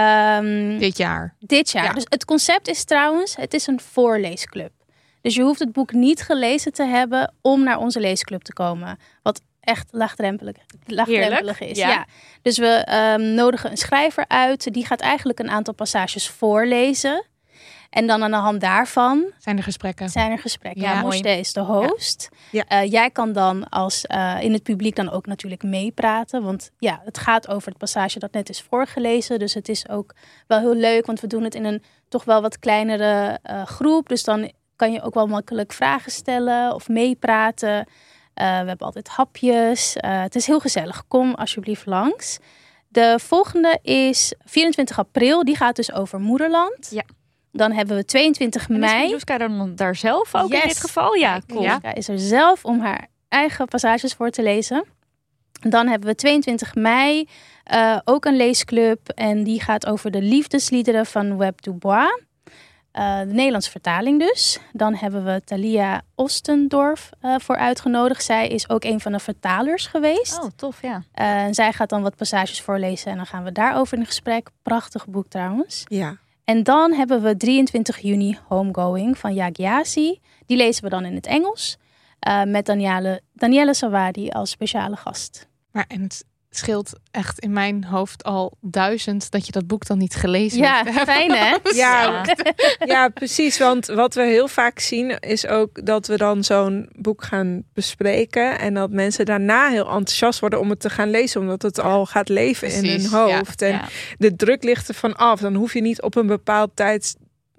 Um, dit jaar. Dit jaar. Ja. Dus het concept is trouwens, het is een voorleesclub. Dus je hoeft het boek niet gelezen te hebben om naar onze leesclub te komen. Wat echt laagdrempelig, laagdrempelig is. Ja. Ja. Dus we um, nodigen een schrijver uit. Die gaat eigenlijk een aantal passages voorlezen. En dan aan de hand daarvan zijn er gesprekken. Zijn er gesprekken. Ja, ja, Mojde is de host. Ja. Ja. Uh, jij kan dan als uh, in het publiek dan ook natuurlijk meepraten. Want ja, het gaat over het passage dat net is voorgelezen. Dus het is ook wel heel leuk. Want we doen het in een toch wel wat kleinere uh, groep. Dus dan kan je ook wel makkelijk vragen stellen of meepraten. Uh, we hebben altijd hapjes. Uh, het is heel gezellig. Kom alsjeblieft langs. De volgende is vierentwintig april. Die gaat dus over moederland. Ja. Dan hebben we tweeëntwintig mei. En is Miluska dan daar zelf ook yes. in dit geval? Ja, cool. Miluska is er zelf om haar eigen passages voor te lezen. Dan hebben we tweeëntwintig mei uh, ook een leesclub. En die gaat over de liefdesliederen van Web du Bois. Uh, de Nederlandse vertaling dus. Dan hebben we Thalia Ostendorf uh, voor uitgenodigd. Zij is ook een van de vertalers geweest. Oh, tof, ja. Uh, en zij gaat dan wat passages voorlezen en dan gaan we daarover in gesprek. Prachtig boek trouwens. Ja. En dan hebben we drieëntwintig juni Homegoing van Yagyasi. Die lezen we dan in het Engels. Uh, met Danielle, Danielle Sawadi als speciale gast. Maar en het scheelt echt in mijn hoofd al duizend dat je dat boek dan niet gelezen ja, hebt. Fijn hè? Ja, ja, precies. Want wat we heel vaak zien is ook dat we dan zo'n boek gaan bespreken. En dat mensen daarna heel enthousiast worden om het te gaan lezen. Omdat het al gaat leven precies, in hun hoofd. Ja, en ja. de druk ligt er van af. Dan hoef je niet op een bepaald tijd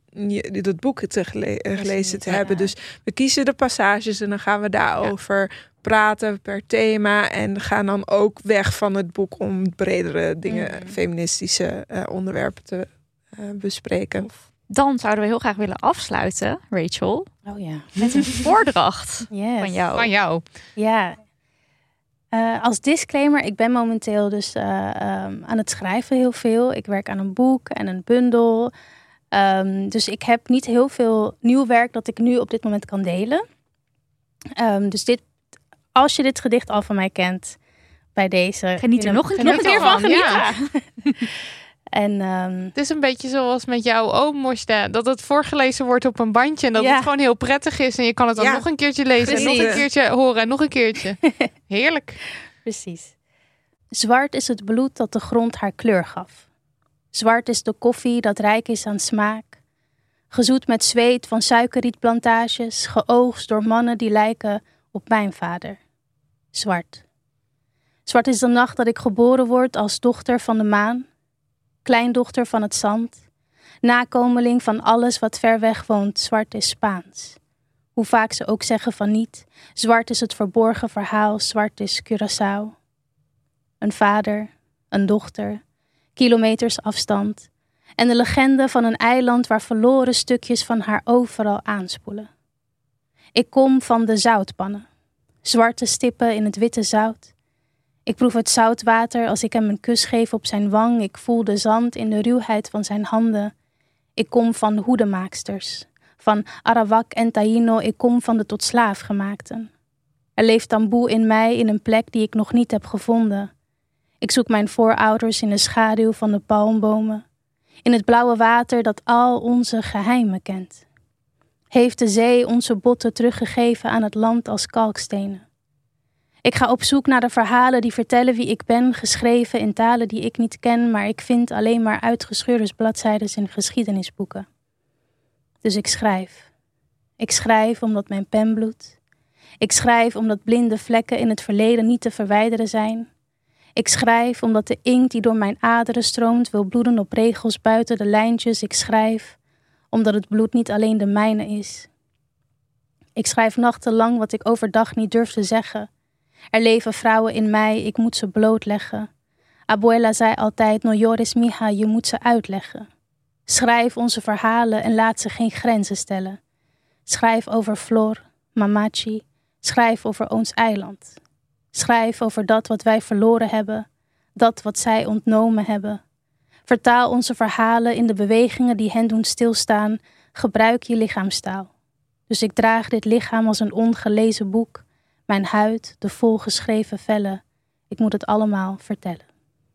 het boek te gele- gelezen te hebben. Ja. Dus we kiezen de passages en dan gaan we daarover ja. praten per thema. En gaan dan ook weg van het boek om bredere dingen, mm. feministische uh, onderwerpen te uh, bespreken. Dan zouden we heel graag willen afsluiten, Rachel. Oh ja. Met een voordracht yes. van jou. Van jou. Ja. Uh, als disclaimer, ik ben momenteel dus uh, um, aan het schrijven heel veel. Ik werk aan een boek en een bundel. Um, dus ik heb niet heel veel nieuw werk dat ik nu op dit moment kan delen. Um, dus dit, als je dit gedicht al van mij kent, bij deze... Geniet er nog een, nog een keer van. Genieten. Ja. En, um, het is een beetje zoals met jouw oom, Mojde, dat het voorgelezen wordt op een bandje en dat ja. het gewoon heel prettig is. En je kan het dan ja. nog een keertje lezen Precies. en nog een keertje horen en nog een keertje. Heerlijk. Precies. Zwart is het bloed dat de grond haar kleur gaf. Zwart is de koffie dat rijk is aan smaak. Gezoet met zweet van suikerrietplantages, geoogst door mannen die lijken op mijn vader. Zwart. Zwart is de nacht dat ik geboren word als dochter van de maan. Kleindochter van het zand. Nakomeling van alles wat ver weg woont. Zwart is Spaans. Hoe vaak ze ook zeggen van niet. Zwart is het verborgen verhaal. Zwart is Curaçao. Een vader, een dochter, kilometers afstand. En de legende van een eiland waar verloren stukjes van haar overal aanspoelen. Ik kom van de zoutpannen. Zwarte stippen in het witte zout. Ik proef het zoutwater als ik hem een kus geef op zijn wang. Ik voel de zand in de ruwheid van zijn handen. Ik kom van hoedemaaksters. Van Arawak en Taino, ik kom van de tot slaaf gemaakten. Er leeft tamboe in mij in een plek die ik nog niet heb gevonden. Ik zoek mijn voorouders in de schaduw van de palmbomen. In het blauwe water dat al onze geheimen kent. Heeft de zee onze botten teruggegeven aan het land als kalkstenen. Ik ga op zoek naar de verhalen die vertellen wie ik ben, geschreven in talen die ik niet ken, maar ik vind alleen maar uitgescheurde bladzijden in geschiedenisboeken. Dus ik schrijf. Ik schrijf omdat mijn pen bloedt. Ik schrijf omdat blinde vlekken in het verleden niet te verwijderen zijn. Ik schrijf omdat de inkt die door mijn aderen stroomt wil bloeden op regels buiten de lijntjes. Ik schrijf omdat het bloed niet alleen de mijne is. Ik schrijf nachtenlang wat ik overdag niet durf te zeggen. Er leven vrouwen in mij, ik moet ze blootleggen. Abuela zei altijd, no llores mija, je moet ze uitleggen. Schrijf onze verhalen en laat ze geen grenzen stellen. Schrijf over Flor, Mamachi, schrijf over ons eiland. Schrijf over dat wat wij verloren hebben, dat wat zij ontnomen hebben. Vertaal onze verhalen in de bewegingen die hen doen stilstaan. Gebruik je lichaamstaal. Dus ik draag dit lichaam als een ongelezen boek. Mijn huid, de volgeschreven vellen. Ik moet het allemaal vertellen.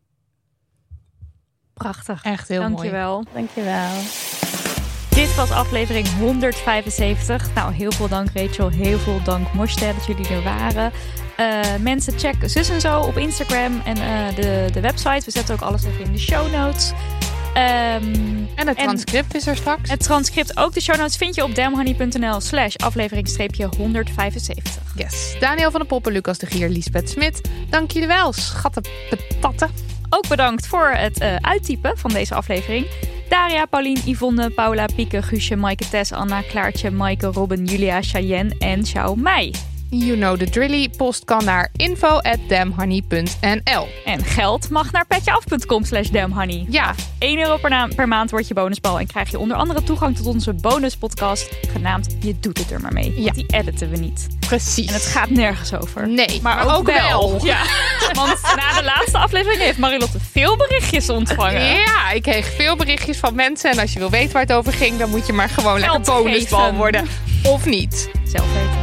Prachtig. Echt heel Dankjewel. mooi. Dankjewel. Dit was aflevering honderdvijfenzeventig. Nou, heel veel dank Rachel. Heel veel dank Moshe dat jullie er waren. Uh, mensen, check Zus en Zo op Instagram en uh, de, de website. We zetten ook alles even in de show notes. Um, en het transcript en is er straks. Het transcript, ook de show notes, vind je op damhoney.nl slash aflevering honderdvijfenzeventig. Yes. Daniel van der Poppen, Lucas de Gier, Liesbeth Smit. Dank jullie wel, schatten patatten. Ook bedankt voor het uh, uittypen van deze aflevering. Daria, Paulien, Yvonne, Paula, Pieke, Guusje, Maaike, Tess, Anna, Klaartje, Maaike, Robin, Julia, Cheyenne en Xiao Mei. You know the drilly. Post kan naar info at damhoney punt n l. En geld mag naar petjeaf.com slash damhoney. Ja. één euro per, na- per maand wordt je bonusbal. En krijg je onder andere toegang tot onze bonuspodcast. Genaamd Je doet het er maar mee. Ja. Want die editen we niet. Precies. En het gaat nergens over. Nee, maar, maar ook, ook wel. wel. Ja. Want na de laatste aflevering heeft Marilotte veel berichtjes ontvangen. Ja, ik kreeg veel berichtjes van mensen. En als je wil weten waar het over ging, dan moet je maar gewoon Geld lekker bonusbal geven. worden. Of niet. Zelf weten.